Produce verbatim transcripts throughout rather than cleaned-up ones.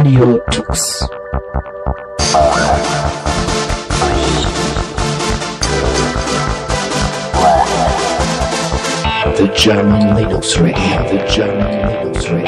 Radio Tux. The German Linux Radio, the German Linux Radio.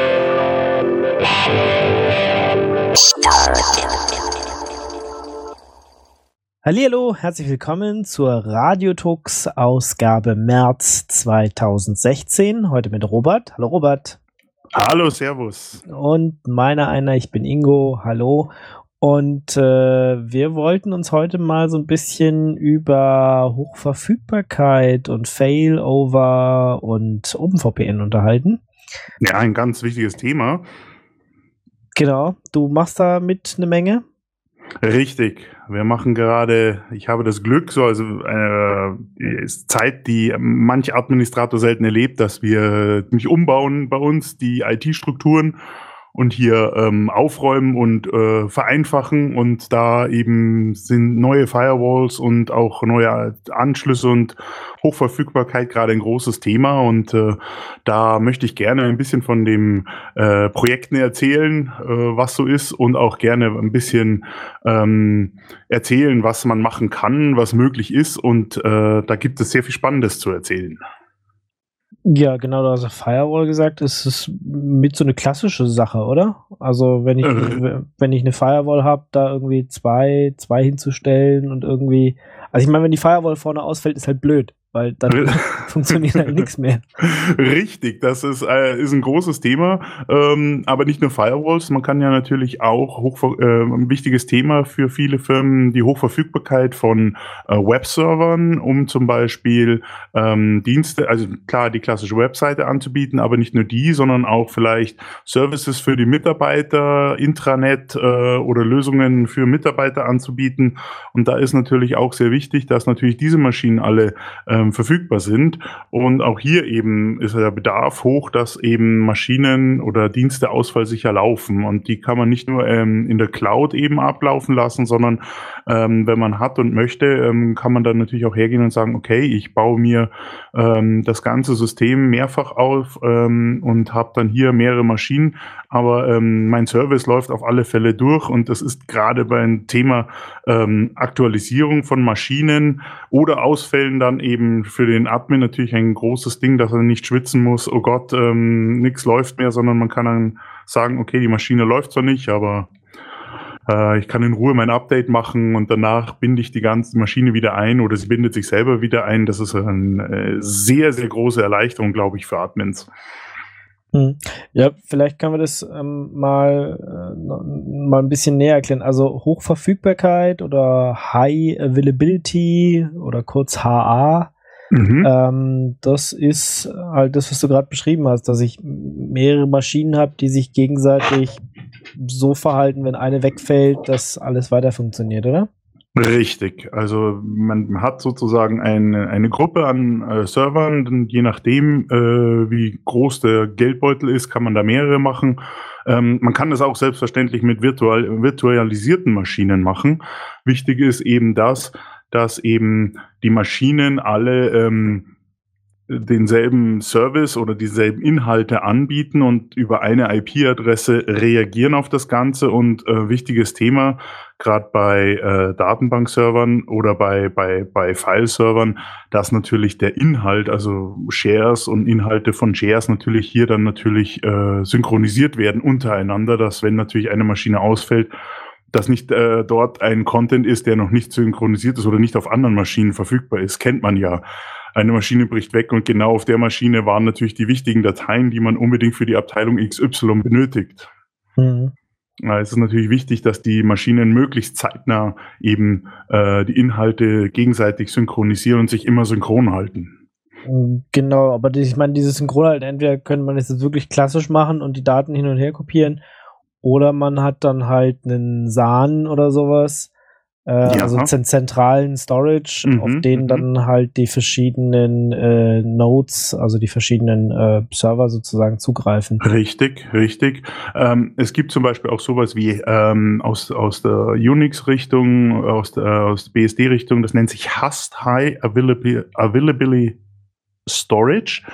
Hallihallo, herzlich willkommen zur Radiotux Ausgabe März zweitausendsechzehn. Heute mit Robert. Hallo Robert. Hallo, servus. Und meiner einer, ich bin Ingo. Hallo. Und äh, wir wollten uns heute mal so ein bisschen über Hochverfügbarkeit und Failover und OpenVPN unterhalten. Ja, ein ganz wichtiges Thema. Genau, du machst da mit eine Menge? Richtig. Wir machen gerade, ich habe das Glück, so also eine Zeit, die manch Administrator selten erlebt, dass wir mich umbauen bei uns, die I T-Strukturen und hier ähm, aufräumen und äh, vereinfachen, und da eben sind neue Firewalls und auch neue Anschlüsse und Hochverfügbarkeit gerade ein großes Thema, und äh, da möchte ich gerne ein bisschen von den äh, Projekten erzählen, äh, was so ist, und auch gerne ein bisschen ähm, erzählen, was man machen kann, was möglich ist, und äh, da gibt es sehr viel Spannendes zu erzählen. Ja, genau, du hast Firewall gesagt, es ist mit so eine klassische Sache, oder? Also wenn ich äh. wenn ich eine Firewall habe, da irgendwie zwei, zwei hinzustellen und irgendwie, also ich meine, wenn die Firewall vorne ausfällt, ist halt blöd, weil dann funktioniert halt nichts mehr. Richtig, das ist, äh, ist ein großes Thema, ähm, aber nicht nur Firewalls, man kann ja natürlich auch, hochver- äh, ein wichtiges Thema für viele Firmen, die Hochverfügbarkeit von äh, Webservern, um zum Beispiel ähm, Dienste, also klar die klassische Webseite anzubieten, aber nicht nur die, sondern auch vielleicht Services für die Mitarbeiter, Intranet äh, oder Lösungen für Mitarbeiter anzubieten, und da ist natürlich auch sehr wichtig, dass natürlich diese Maschinen alle äh, verfügbar sind, und auch hier eben ist der Bedarf hoch, dass eben Maschinen oder Dienste ausfallsicher laufen, und die kann man nicht nur ähm, in der Cloud eben ablaufen lassen, sondern ähm, wenn man hat und möchte, ähm, kann man dann natürlich auch hergehen und sagen, okay, ich baue mir ähm, das ganze System mehrfach auf ähm, und habe dann hier mehrere Maschinen, aber ähm, mein Service läuft auf alle Fälle durch, und das ist gerade beim Thema ähm, Aktualisierung von Maschinen oder Ausfällen dann eben für den Admin natürlich ein großes Ding, dass er nicht schwitzen muss, oh Gott, ähm, nichts läuft mehr, sondern man kann dann sagen, okay, die Maschine läuft zwar nicht, aber äh, ich kann in Ruhe mein Update machen, und danach binde ich die ganze Maschine wieder ein, oder sie bindet sich selber wieder ein. Das ist eine äh, sehr, sehr große Erleichterung, glaube ich, für Admins. Hm. Ja, vielleicht können wir das ähm, mal, äh, mal ein bisschen näher erklären. Also Hochverfügbarkeit oder High Availability oder kurz H A. Mhm. Ähm, das ist halt das, was du gerade beschrieben hast, dass ich mehrere Maschinen habe, die sich gegenseitig so verhalten, wenn eine wegfällt, dass alles weiter funktioniert, oder? Richtig, also man hat sozusagen eine, eine Gruppe an äh, Servern, und je nachdem, äh, wie groß der Geldbeutel ist, kann man da mehrere machen. Ähm, man kann das auch selbstverständlich mit virtual, virtualisierten Maschinen machen. Wichtig ist eben das, dass eben die Maschinen alle ähm, denselben Service oder dieselben Inhalte anbieten und über eine I P-Adresse reagieren auf das Ganze. Und äh, wichtiges Thema, gerade bei äh, Datenbankservern oder bei bei bei File-Servern, dass natürlich der Inhalt, also Shares und Inhalte von Shares natürlich hier dann natürlich äh, synchronisiert werden untereinander, dass wenn natürlich eine Maschine ausfällt, dass nicht äh, dort ein Content ist, der noch nicht synchronisiert ist oder nicht auf anderen Maschinen verfügbar ist, kennt man ja. Eine Maschine bricht weg, und genau auf der Maschine waren natürlich die wichtigen Dateien, die man unbedingt für die Abteilung X Y benötigt. Mhm. Es ist natürlich wichtig, dass die Maschinen möglichst zeitnah eben äh, die Inhalte gegenseitig synchronisieren und sich immer synchron halten. Genau, aber ich meine, dieses Synchron halt, entweder könnte man es jetzt wirklich klassisch machen und die Daten hin und her kopieren, oder man hat dann halt einen S A N oder sowas, äh, ja. also z- zentralen Storage, mhm, auf denen mhm. dann halt die verschiedenen äh, Nodes, also die verschiedenen äh, Server sozusagen zugreifen. Richtig, richtig. Ähm, es gibt zum Beispiel auch sowas wie ähm, aus aus der Unix-Richtung, aus der, aus der B S D-Richtung, das nennt sich H A S T, High Availability, Availability Storage,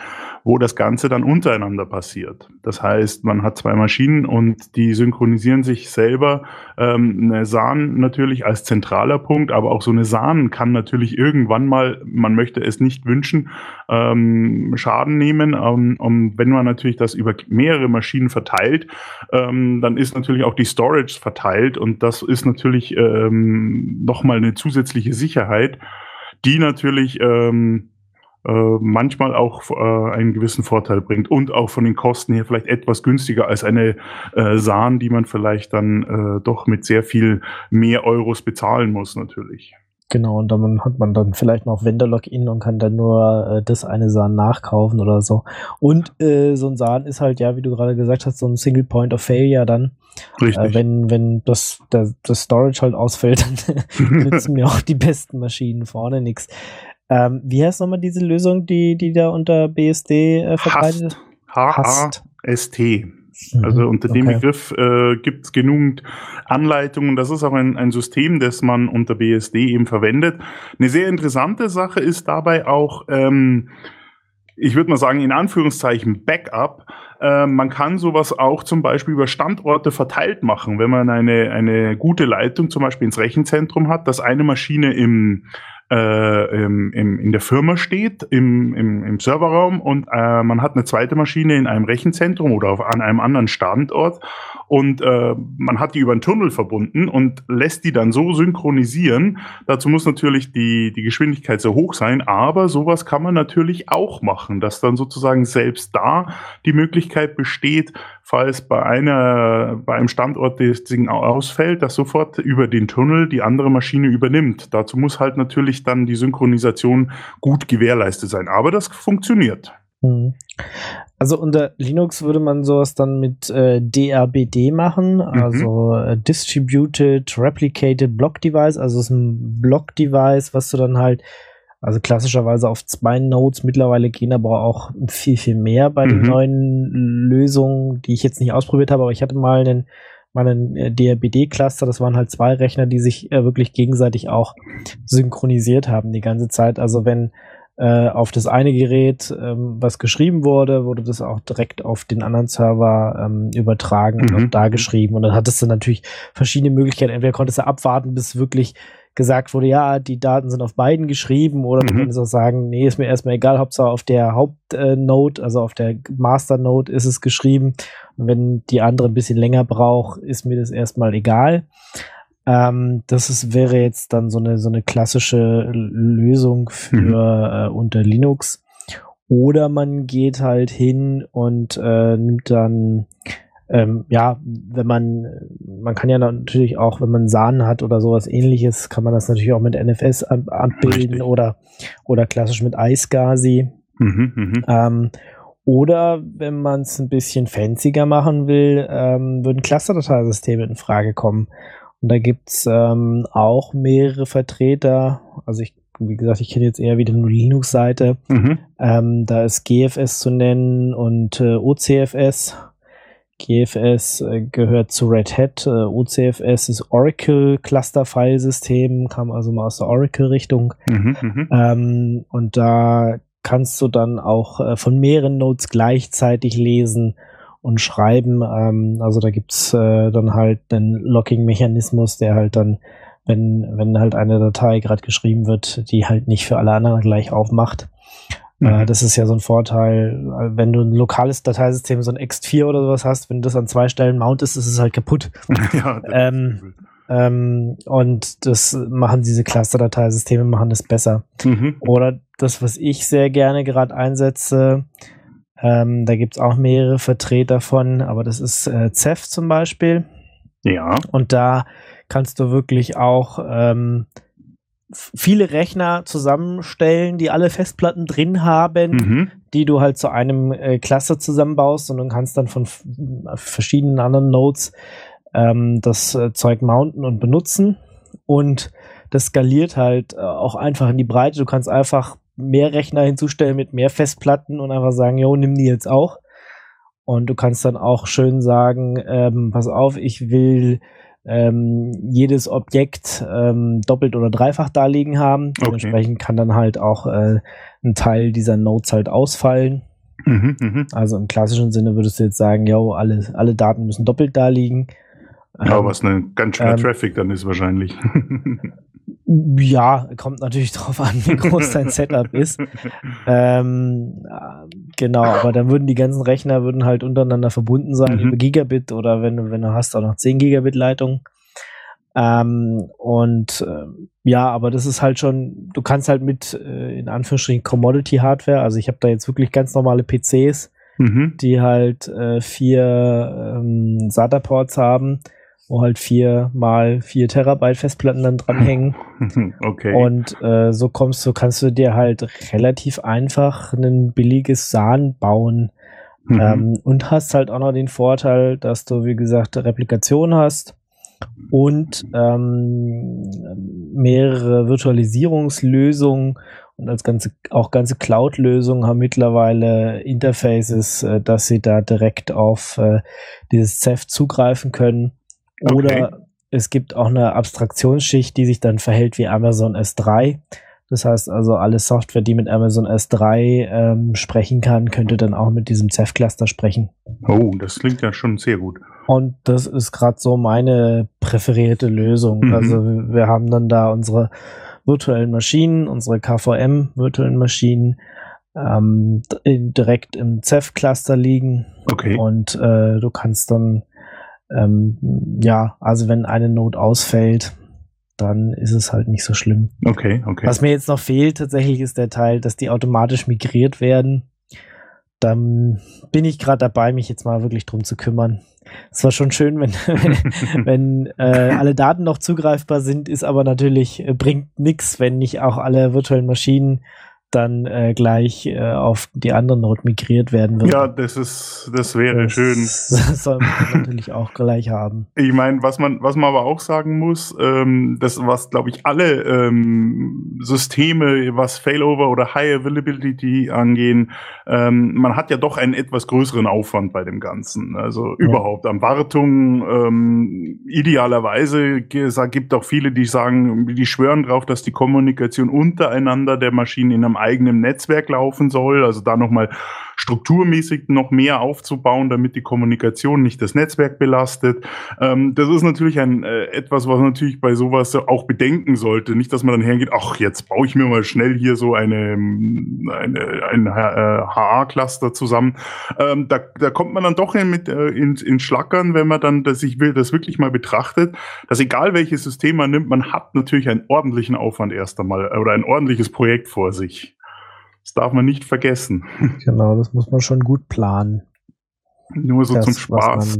wo das Ganze dann untereinander passiert. Das heißt, man hat zwei Maschinen und die synchronisieren sich selber. Ähm, eine S A N natürlich als zentraler Punkt, aber auch so eine S A N kann natürlich irgendwann mal, man möchte es nicht wünschen, ähm, Schaden nehmen. Ähm, und wenn man natürlich das über mehrere Maschinen verteilt, ähm, dann ist natürlich auch die Storage verteilt und das ist natürlich ähm, nochmal eine zusätzliche Sicherheit, die natürlich ähm, äh, manchmal auch äh, einen gewissen Vorteil bringt und auch von den Kosten her vielleicht etwas günstiger als eine äh, S A N, die man vielleicht dann äh, doch mit sehr viel mehr Euros bezahlen muss natürlich. Genau, und dann hat man dann vielleicht noch Vendor-Login und kann dann nur äh, das eine S A N nachkaufen oder so. Und äh, so ein S A N ist halt, ja, wie du gerade gesagt hast, so ein Single Point of Failure dann. Richtig. Äh, wenn wenn das, der, das Storage halt ausfällt, dann nützen mir auch die besten Maschinen vorne nichts. Ähm, wie heißt nochmal diese Lösung, die, die da unter B S D äh, verbreitet ist? H A S T. Also unter dem okay. Begriff äh, gibt es genügend Anleitungen. Das ist auch ein, ein System, das man unter B S D eben verwendet. Eine sehr interessante Sache ist dabei auch, ähm, ich würde mal sagen, in Anführungszeichen Backup. Äh, man kann sowas auch zum Beispiel über Standorte verteilt machen, wenn man eine, eine gute Leitung zum Beispiel ins Rechenzentrum hat, dass eine Maschine im Äh, im, im, in der Firma steht, im, im, im Serverraum und äh, man hat eine zweite Maschine in einem Rechenzentrum oder auf, an einem anderen Standort und äh, man hat die über einen Tunnel verbunden und lässt die dann so synchronisieren. Dazu muss natürlich die, die Geschwindigkeit sehr hoch sein, aber sowas kann man natürlich auch machen, dass dann sozusagen selbst da die Möglichkeit besteht, falls bei einer, bei einem Standort das Ding ausfällt, dass sofort über den Tunnel die andere Maschine übernimmt. Dazu muss halt natürlich dann die Synchronisation gut gewährleistet sein. Aber das funktioniert. Also unter Linux würde man sowas dann mit äh, D R B D machen, also mhm. äh, Distributed Replicated Block Device, also es ist ein Block Device, was du dann halt, also klassischerweise auf zwei Nodes, mittlerweile gehen aber auch viel, viel mehr bei mhm. den neuen Lösungen, die ich jetzt nicht ausprobiert habe, aber ich hatte mal einen mal einen D R B D-Cluster, das waren halt zwei Rechner, die sich äh, wirklich gegenseitig auch synchronisiert haben die ganze Zeit. Also wenn äh, auf das eine Gerät ähm, was geschrieben wurde, wurde das auch direkt auf den anderen Server ähm, übertragen mhm. und auch da geschrieben. Und dann hattest du natürlich verschiedene Möglichkeiten. Entweder konntest du abwarten, bis wirklich gesagt wurde, ja, die Daten sind auf beiden geschrieben, oder du mhm. könntest auch sagen, nee, ist mir erstmal egal, Hauptsache auf der Hauptnode, also auf der Master-Node ist es geschrieben. Und wenn die andere ein bisschen länger braucht, ist mir das erstmal egal. Ähm, das ist, wäre jetzt dann so eine, so eine klassische Lösung für mhm. äh, unter Linux. Oder man geht halt hin und äh, nimmt dann Ähm, ja, wenn man, man kann ja natürlich auch, wenn man S A N hat oder sowas ähnliches, kann man das natürlich auch mit N F S ab, abbilden oder, oder klassisch mit iSCSI. Mhm, mh. ähm, oder wenn man es ein bisschen fancier machen will, ähm, würden Cluster-Dateisysteme in Frage kommen. Und da gibt's ähm, auch mehrere Vertreter, also ich wie gesagt, ich kenne jetzt eher wieder nur die Linux-Seite. Mhm. Ähm, da ist G F S zu nennen und äh, O C F S. G F S äh, gehört zu Red Hat, äh, O C F S ist Oracle Cluster-File-System, kam also mal aus der Oracle-Richtung. Mhm, ähm, und da kannst du dann auch äh, von mehreren Nodes gleichzeitig lesen und schreiben. Ähm, also da gibt's äh, dann halt einen Locking-Mechanismus, der halt dann, wenn, wenn halt eine Datei gerade geschrieben wird, die halt nicht für alle anderen gleich aufmacht. Mhm. Das ist ja so ein Vorteil, wenn du ein lokales Dateisystem, so ein ext vier oder sowas hast, wenn du das an zwei Stellen mountest, ist es halt kaputt. Ja, ähm, ähm, und das machen diese Cluster-Dateisysteme, machen das besser. Mhm. Oder das, was ich sehr gerne gerade einsetze, ähm, da gibt es auch mehrere Vertreter von, aber das ist äh, Ceph zum Beispiel. Ja. Und da kannst du wirklich auch ähm, viele Rechner zusammenstellen, die alle Festplatten drin haben, mhm. die du halt zu einem äh, Cluster zusammenbaust, und du kannst dann von f- verschiedenen anderen Nodes ähm, das äh, Zeug mounten und benutzen, und das skaliert halt äh, auch einfach in die Breite. Du kannst einfach mehr Rechner hinzustellen mit mehr Festplatten und einfach sagen, jo, nimm die jetzt auch, und du kannst dann auch schön sagen, ähm, pass auf, ich will Ähm, jedes Objekt ähm, doppelt oder dreifach da liegen haben. Okay. Dementsprechend kann dann halt auch äh, ein Teil dieser Nodes halt ausfallen. Mhm, mhm. Also im klassischen Sinne würdest du jetzt sagen, yo, alle, alle Daten müssen doppelt da liegen. Ja, Ähm, was ein ganz schöner ähm, Traffic dann ist wahrscheinlich. Ja, kommt natürlich drauf an, wie groß dein Setup ist. Ähm, äh, genau, aber dann würden die ganzen Rechner würden halt untereinander verbunden sein Mhm. über Gigabit oder wenn du, wenn du hast auch noch zehn Gigabit Leitung. Ähm, und äh, ja, aber das ist halt schon, du kannst halt mit äh, in Anführungsstrichen Commodity Hardware, also ich habe da jetzt wirklich ganz normale P Cs, Mhm. die halt äh, vier ähm, SATA-Ports haben, wo halt vier mal vier Terabyte Festplatten dann dranhängen. Okay. Und äh, so kommst du, kannst du dir halt relativ einfach ein billiges S A N bauen. Mhm. Ähm, und hast halt auch noch den Vorteil, dass du, wie gesagt, Replikation hast und ähm, mehrere Virtualisierungslösungen und als ganze, auch ganze Cloud-Lösungen haben mittlerweile Interfaces, äh, dass sie da direkt auf äh, dieses C E F zugreifen können. Oder Okay. es gibt auch eine Abstraktionsschicht, die sich dann verhält wie Amazon S drei. Das heißt also, alle Software, die mit Amazon S drei ähm, sprechen kann, könnte dann auch mit diesem C E F-Cluster sprechen. Oh, das klingt ja schon sehr gut. Und das ist gerade so meine präferierte Lösung. Mhm. Also wir haben dann da unsere virtuellen Maschinen, unsere K V M-virtuellen Maschinen ähm, direkt im C E F-Cluster liegen. Okay. Und äh, du kannst dann, ähm, ja, also wenn eine Node ausfällt, dann ist es halt nicht so schlimm. Okay, okay. Was mir jetzt noch fehlt, tatsächlich ist der Teil, dass die automatisch migriert werden. Dann bin ich gerade dabei, mich jetzt mal wirklich drum zu kümmern. Es war schon schön, wenn, wenn, wenn äh, alle Daten noch zugreifbar sind, ist aber natürlich, äh, bringt nichts, wenn nicht auch alle virtuellen Maschinen dann äh, gleich äh, auf die andere Node migriert werden würden. Ja, das ist, das wäre das schön. soll man natürlich auch gleich haben. Ich meine, was man, was man aber auch sagen muss, ähm, das, was, glaube ich, alle ähm, Systeme, was Failover oder High Availability angehen, ähm, man hat ja doch einen etwas größeren Aufwand bei dem Ganzen. Also Ja. überhaupt an Wartung, ähm, idealerweise gibt auch viele, die sagen, die schwören drauf, dass die Kommunikation untereinander der Maschinen in einem eigenen Netzwerk laufen soll. Also da nochmal strukturmäßig noch mehr aufzubauen, damit die Kommunikation nicht das Netzwerk belastet. Ähm, das ist natürlich ein äh, etwas, was man natürlich bei sowas auch bedenken sollte. Nicht, dass man dann hergeht, ach, jetzt baue ich mir mal schnell hier so eine, eine ein äh, H A-Cluster zusammen. Ähm, da, da kommt man dann doch in, mit äh, ins, ins Schlackern, wenn man dann das, ich will, das wirklich mal betrachtet, dass egal welches System man nimmt, man hat natürlich einen ordentlichen Aufwand erst einmal oder ein ordentliches Projekt vor sich. Das darf man nicht vergessen. Genau, das muss man schon gut planen. Nur so Das, zum was Spaß.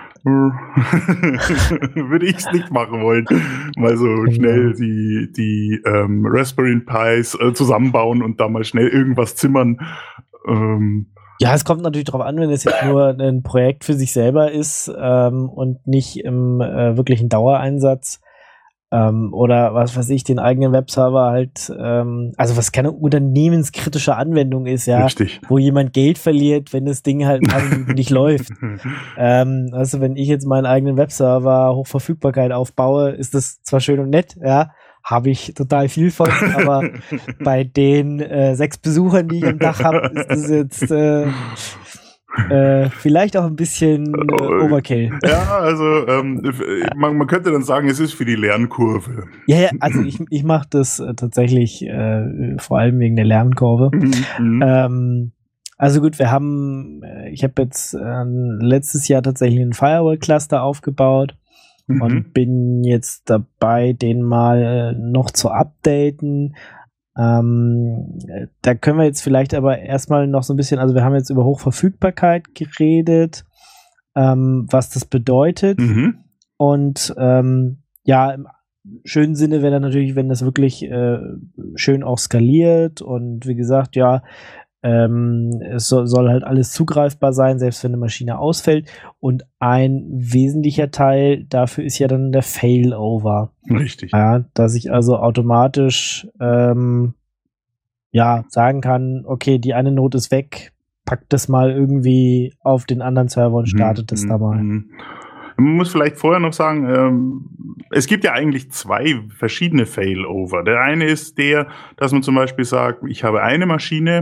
Würde ich es nicht machen wollen. Mal so Genau. schnell die, die ähm, Raspberry Pis äh, zusammenbauen und da mal schnell irgendwas zimmern. Ähm, Ja, es kommt natürlich darauf an, wenn es jetzt nur ein Projekt für sich selber ist ähm, und nicht im äh, wirklichen Dauereinsatz ähm, oder was weiß ich, den eigenen Webserver halt, ähm, also was keine unternehmenskritische Anwendung ist, ja, Richtig. wo jemand Geld verliert, wenn das Ding halt nicht läuft. Ähm, also wenn ich jetzt meinen eigenen Webserver Hochverfügbarkeit aufbaue, ist das zwar schön und nett, ja, habe ich total viel von, aber bei den äh, sechs Besuchern, die ich am Tag habe, ist das jetzt äh, äh, vielleicht auch ein bisschen äh, Overkill. Ja, also ähm, man, man könnte dann sagen, es ist für die Lernkurve. Ja, ja, also ich, ich mache das äh, tatsächlich äh, vor allem wegen der Lernkurve. Mhm. Ähm, also gut, wir haben, äh, ich habe jetzt äh, letztes Jahr tatsächlich einen Firewall-Cluster aufgebaut. Mhm. Und bin jetzt dabei, den mal noch zu updaten. Ähm, da können wir jetzt vielleicht aber erstmal noch so ein bisschen, also wir haben jetzt über Hochverfügbarkeit geredet, ähm, was das bedeutet. Mhm. Und ähm, ja, im schönen Sinne wäre dann natürlich, wenn das wirklich äh, schön auch skaliert und wie gesagt, ja, Ähm, es soll, soll halt alles zugreifbar sein, selbst wenn eine Maschine ausfällt. Und ein wesentlicher Teil dafür ist ja dann der Failover. Richtig. Ja, dass ich also automatisch ähm, ja sagen kann, okay, die eine Node ist weg, packt das mal irgendwie auf den anderen Server und startet Mhm. das da mal. Mhm. Man muss vielleicht vorher noch sagen, ähm, es gibt ja eigentlich zwei verschiedene Failover. Der eine ist der, dass man zum Beispiel sagt, ich habe eine Maschine,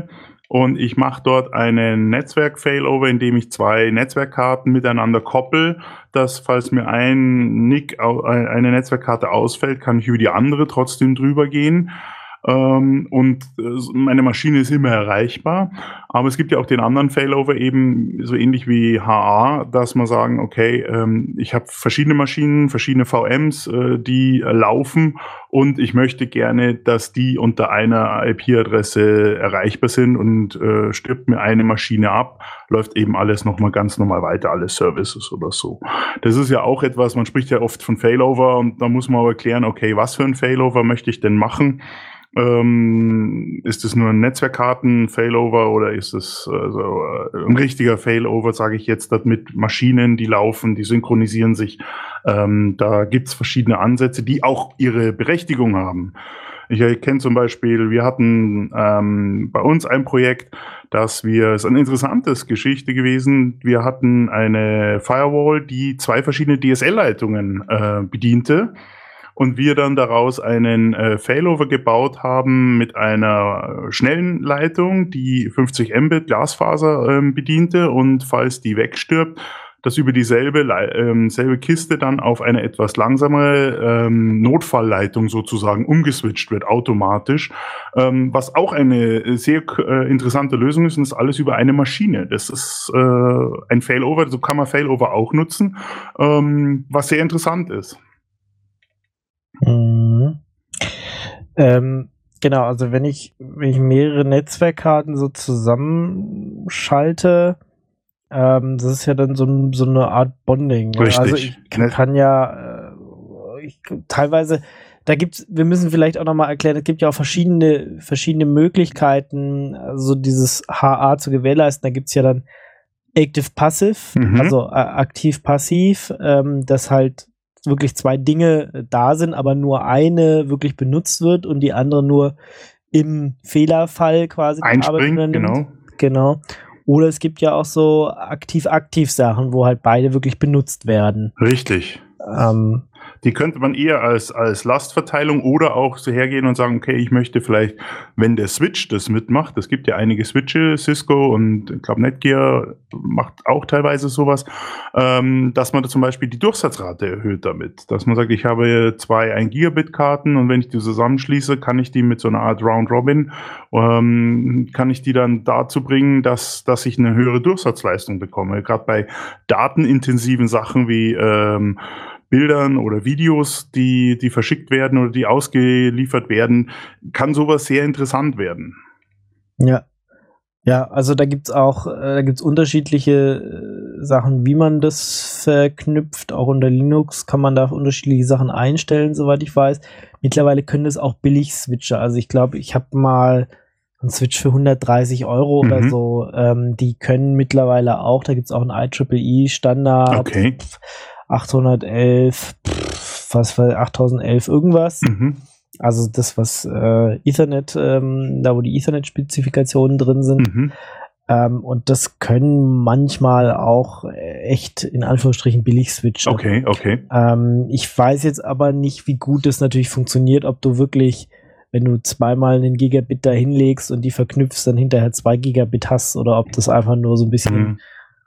und ich mache dort einen Netzwerk-Failover, indem ich zwei Netzwerkkarten miteinander koppel, dass falls mir ein N I C, eine Netzwerkkarte ausfällt, kann ich über die andere trotzdem drüber gehen. Ähm, und meine Maschine ist immer erreichbar. Aber es gibt ja auch den anderen Failover, eben so ähnlich wie H A, dass man sagen, okay, ähm, ich habe verschiedene Maschinen, verschiedene V Ms, äh, die äh, laufen und ich möchte gerne, dass die unter einer I P-Adresse erreichbar sind und äh, stirbt mir eine Maschine ab, läuft eben alles nochmal ganz normal weiter, alle Services oder so. Das ist ja auch etwas, man spricht ja oft von Failover und da muss man aber klären, okay, was für ein Failover möchte ich denn machen? Ähm, ist es nur ein Netzwerkkarten-Failover oder ist es also, ein richtiger Failover, sage ich jetzt, mit Maschinen, die laufen, die synchronisieren sich. Ähm, da gibt's verschiedene Ansätze, die auch ihre Berechtigung haben. Ich kenne zum Beispiel, wir hatten ähm, bei uns ein Projekt, dass wir, es ist eine interessante Geschichte gewesen, wir hatten eine Firewall, die zwei verschiedene D S L-Leitungen äh, bediente. Und wir dann daraus einen äh, Failover gebaut haben mit einer schnellen Leitung, die fünfzig Mbit Glasfaser ähm, bediente und falls die wegstirbt, dass über dieselbe ähm, selbe Kiste dann auf eine etwas langsamere ähm, Notfallleitung sozusagen umgeswitcht wird, automatisch. Ähm, was auch eine sehr äh, interessante Lösung ist, und das ist alles über eine Maschine. Das ist äh, ein Failover, so kann man Failover auch nutzen, ähm, was sehr interessant ist. Mhm. Ähm, genau, also wenn ich, wenn ich mehrere Netzwerkkarten so zusammenschalte, ähm, das ist ja dann so, so eine Art Bonding. Richtig. Also ich kann, kann ja äh, ich, teilweise, da gibt's, wir müssen vielleicht auch nochmal erklären, es gibt ja auch verschiedene, verschiedene Möglichkeiten, also dieses H A zu gewährleisten. Da gibt's ja dann Active-Passive, Mhm. also äh, aktiv-passiv, ähm, das halt wirklich zwei Dinge da sind, aber nur eine wirklich benutzt wird und die andere nur im Fehlerfall quasi die Arbeit Einspringt, übernimmt. genau. Genau. Oder es gibt ja auch so aktiv-aktiv-Sachen, wo halt beide wirklich benutzt werden. Richtig. Ähm, Die könnte man eher als, als Lastverteilung oder auch so hergehen und sagen, okay, ich möchte vielleicht, wenn der Switch das mitmacht, es gibt ja einige Switche, Cisco und ich glaube Netgear macht auch teilweise sowas, ähm, dass man da zum Beispiel die Durchsatzrate erhöht damit. Dass man sagt, ich habe zwei ein Gigabit Karten und wenn ich die zusammenschließe, kann ich die mit so einer Art Round Robin, ähm, kann ich die dann dazu bringen, dass, dass ich eine höhere Durchsatzleistung bekomme. Gerade bei datenintensiven Sachen wie ähm, Bildern oder Videos, die, die verschickt werden oder die ausgeliefert werden, kann sowas sehr interessant werden. ja. Ja, also da gibt's auch, äh, da gibt's unterschiedliche äh, Sachen, wie man das verknüpft. Auch unter Linux kann man da unterschiedliche Sachen einstellen, soweit ich weiß. Mittlerweile können das auch Billig-Switcher. Also ich glaube, ich habe mal einen Switch für hundertdreißig Euro Mhm. oder so. Ähm, die können mittlerweile auch, da gibt's auch einen I triple E Standard. Okay. achthundertelf, pff, was war achttausendelf irgendwas. Mhm. Also das, was äh, Ethernet, ähm, da wo die Ethernet-Spezifikationen drin sind. Mhm. Ähm, und das können manchmal auch echt in Anführungsstrichen billig switchen. Okay, okay. Ähm, ich weiß jetzt aber nicht, wie gut das natürlich funktioniert, ob du wirklich, wenn du zweimal einen Gigabit da hinlegst und die verknüpfst, dann hinterher zwei Gigabit hast oder ob das einfach nur so ein bisschen Mhm.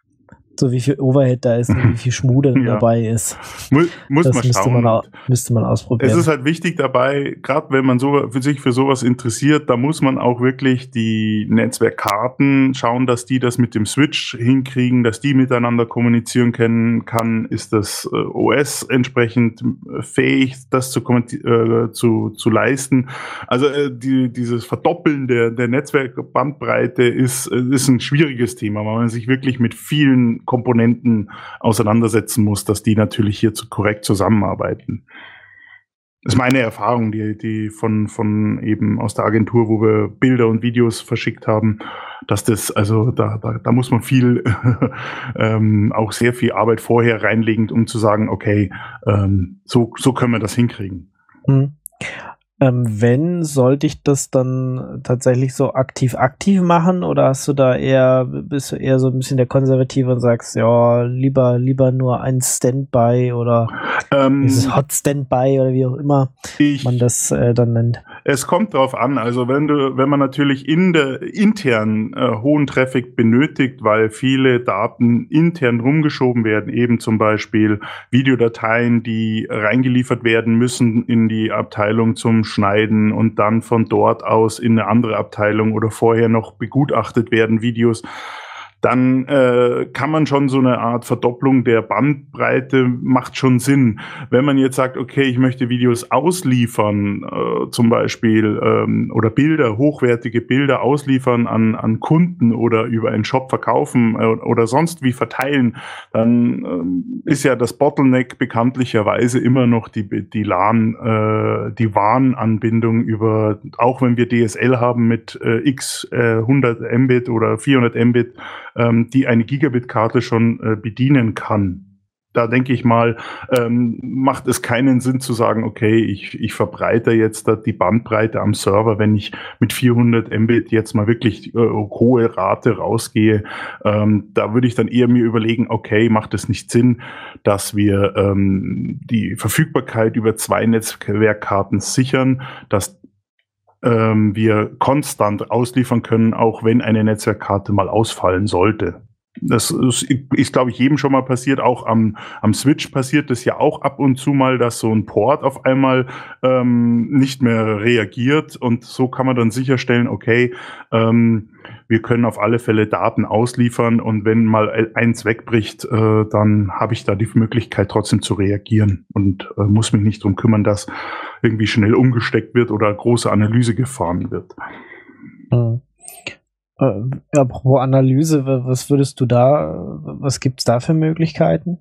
so wie viel Overhead da ist und wie viel Schmude Ja. dabei ist. Mu muss Das man müsste schauen. man, au- müsste man ausprobieren. Es ist halt wichtig dabei, gerade wenn man so für sich für sowas interessiert, da muss man auch wirklich die Netzwerkkarten schauen, dass die das mit dem Switch hinkriegen, dass die miteinander kommunizieren können kann. Ist das äh, O S entsprechend äh, fähig, das zu, kommenti- äh, zu, zu leisten? Also äh, die, dieses Verdoppeln der, der Netzwerkbandbreite ist, äh, ist ein schwieriges Thema, weil man sich wirklich mit vielen Komponenten auseinandersetzen muss, dass die natürlich hier zu, korrekt zusammenarbeiten. Das ist meine Erfahrung, die, die von, von eben aus der Agentur, wo wir Bilder und Videos verschickt haben, dass das, also da, da, da muss man viel, ähm, auch sehr viel Arbeit vorher reinlegen, um zu sagen, okay, ähm, so, so können wir das hinkriegen. Hm. Ähm, wenn, sollte ich das dann tatsächlich so aktiv-aktiv machen oder hast du da eher, bist du eher so ein bisschen der Konservative und sagst, ja, lieber, lieber nur ein Standby oder Ähm, dieses Hot Standby oder wie auch immer ich, man das äh, dann nennt? Es kommt drauf an. Also wenn du, wenn man natürlich in der intern äh, hohen Traffic benötigt, weil viele Daten intern rumgeschoben werden, eben zum Beispiel Videodateien, die reingeliefert werden müssen in die Abteilung zum Schneiden und dann von dort aus in eine andere Abteilung oder vorher noch begutachtet werden, Videos, dann äh, kann man schon so eine Art Verdopplung der Bandbreite macht schon Sinn. Wenn man jetzt sagt, okay, ich möchte Videos ausliefern, äh, zum Beispiel, ähm, oder Bilder, hochwertige Bilder ausliefern an, an Kunden oder über einen Shop verkaufen äh, oder sonst wie verteilen, dann äh, ist ja das Bottleneck bekanntlicherweise immer noch die, die LAN, äh, die W A N-Anbindung über, auch wenn wir D S L haben mit äh, x äh, hundert Mbit oder vierhundert Mbit, die eine Gigabit-Karte schon äh, bedienen kann. Da denke ich mal, ähm, macht es keinen Sinn zu sagen, okay, ich, ich verbreite jetzt da die Bandbreite am Server, wenn ich mit vierhundert Mbit jetzt mal wirklich äh, hohe Rate rausgehe. Ähm, da würde ich dann eher mir überlegen, okay, macht es nicht Sinn, dass wir ähm, die Verfügbarkeit über zwei Netzwerkkarten sichern, dass ähm, wir konstant ausliefern können, auch wenn eine Netzwerkkarte mal ausfallen sollte. Das ist, ist glaube ich, jedem schon mal passiert. Auch am, am Switch passiert es ja auch ab und zu mal, dass so ein Port auf einmal ähm, nicht mehr reagiert. Und so kann man dann sicherstellen, okay, ähm, wir können auf alle Fälle Daten ausliefern. Und wenn mal eins wegbricht, äh, dann habe ich da die Möglichkeit, trotzdem zu reagieren und äh, muss mich nicht drum kümmern, dass irgendwie schnell umgesteckt wird oder große Analyse gefahren wird. Mhm. Äh, apropos Analyse, was würdest du da, was gibt's da für Möglichkeiten?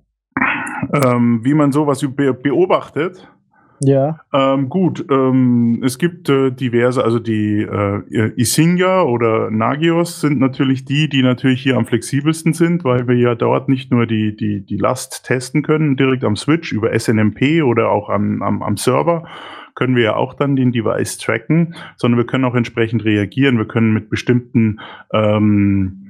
Ähm, wie man sowas be- beobachtet? Ja. Ähm, gut, ähm, es gibt äh, diverse, also die äh, Isinga oder Nagios sind natürlich die, die natürlich hier am flexibelsten sind, weil wir ja dort nicht nur die, die, die Last testen können, direkt am Switch über S N M P oder auch am, am, am Server, können wir ja auch dann den Device tracken, sondern wir können auch entsprechend reagieren. Wir können mit bestimmten ähm,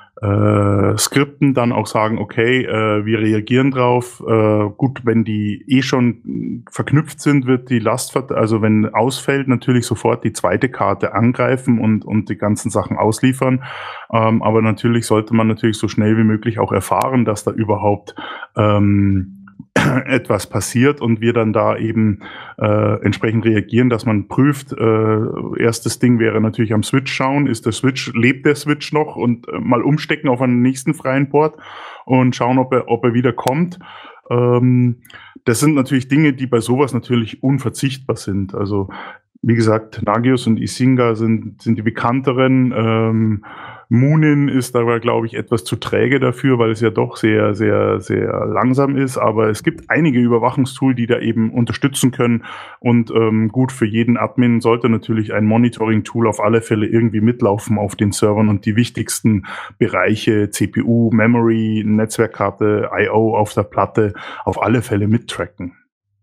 äh, Skripten dann auch sagen, okay, äh, wir reagieren drauf. Äh, gut, wenn die eh schon verknüpft sind, wird die Last, also wenn ausfällt, natürlich sofort die zweite Karte angreifen und, und die ganzen Sachen ausliefern. Ähm, aber natürlich sollte man natürlich so schnell wie möglich auch erfahren, dass da überhaupt ähm, etwas passiert und wir dann da eben äh, entsprechend reagieren, dass man prüft, äh, erstes Ding wäre natürlich am Switch schauen, ist der Switch, lebt der Switch noch und äh, mal umstecken auf einen nächsten freien Port und schauen, ob er, ob er wieder kommt. Ähm, das sind natürlich Dinge, die bei sowas natürlich unverzichtbar sind. Also wie gesagt, Nagios und Isinga sind, sind die bekannteren. Ähm, Munin ist aber, glaube ich, etwas zu träge dafür, weil es ja doch sehr, sehr, sehr langsam ist. Aber es gibt einige Überwachungstools, die da eben unterstützen können. Und ähm, gut, für jeden Admin sollte natürlich ein Monitoring-Tool auf alle Fälle irgendwie mitlaufen auf den Servern und die wichtigsten Bereiche, C P U, Memory, Netzwerkkarte, I O auf der Platte, auf alle Fälle mittracken.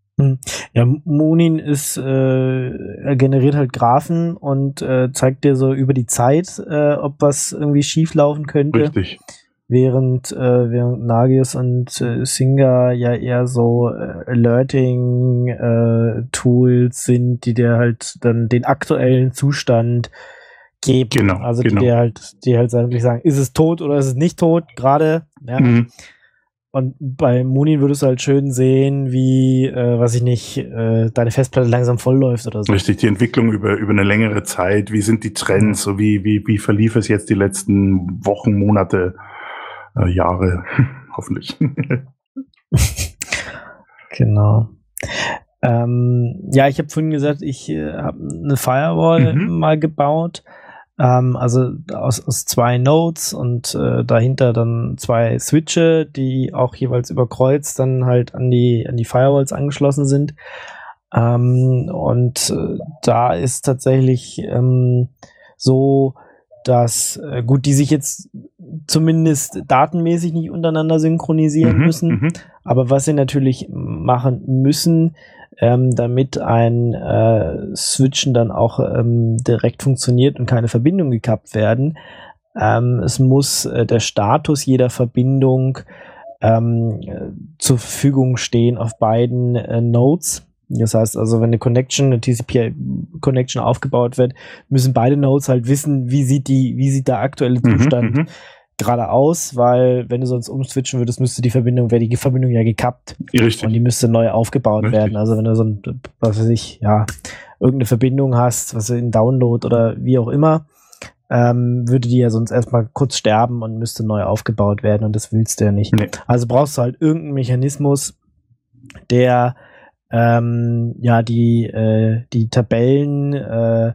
Ja, Munin ist, äh, er generiert halt Graphen und äh, zeigt dir so über die Zeit, äh, ob was irgendwie schief laufen könnte. Richtig. Während, äh, während Nagios und äh, Isinga ja eher so äh, Alerting-Tools äh, sind, die dir halt dann den aktuellen Zustand geben. Genau, also genau. die dir halt, die halt wirklich sagen, ist es tot oder ist es nicht tot, gerade. Ja. Mhm. Und bei Munin würdest du halt schön sehen, wie, äh, weiß ich nicht, äh, deine Festplatte langsam vollläuft oder so. Richtig, die Entwicklung über über eine längere Zeit. Wie sind die Trends? So wie wie wie verlief es jetzt die letzten Wochen, Monate, äh, Jahre? Hoffentlich. Genau. Ähm, ja, ich habe vorhin gesagt, ich äh, habe eine Firewall Mhm. mal gebaut. Ähm, also aus, aus zwei Nodes und äh, dahinter dann zwei Switche, die auch jeweils über Kreuz dann halt an die, an die Firewalls angeschlossen sind. Ähm, und äh, da ist tatsächlich ähm, so, dass, äh, gut, die sich jetzt zumindest datenmäßig nicht untereinander synchronisieren Mhm, müssen, mhm. aber was sie natürlich machen müssen, ähm, damit ein äh, Switchen dann auch ähm, direkt funktioniert und keine Verbindung gekappt werden. Ähm, es muss äh, der Status jeder Verbindung ähm, äh, zur Verfügung stehen auf beiden äh, Nodes. Das heißt also, wenn eine Connection, eine T C P-Connection aufgebaut wird, müssen beide Nodes halt wissen, wie sieht die, wie sieht der aktuelle Zustand Mhm, gerade aus, weil wenn du sonst umswitchen würdest, müsste die Verbindung, wäre die Verbindung ja gekappt. Richtig. Und die müsste neu aufgebaut Richtig. werden. Also wenn du so ein, was weiß ich, ja, irgendeine Verbindung hast, was weiß ich, ein Download oder wie auch immer, ähm, würde die ja sonst erstmal kurz sterben und müsste neu aufgebaut werden und das willst du ja nicht. Nee. Also brauchst du halt irgendeinen Mechanismus, der ähm, ja die, äh, die Tabellen äh,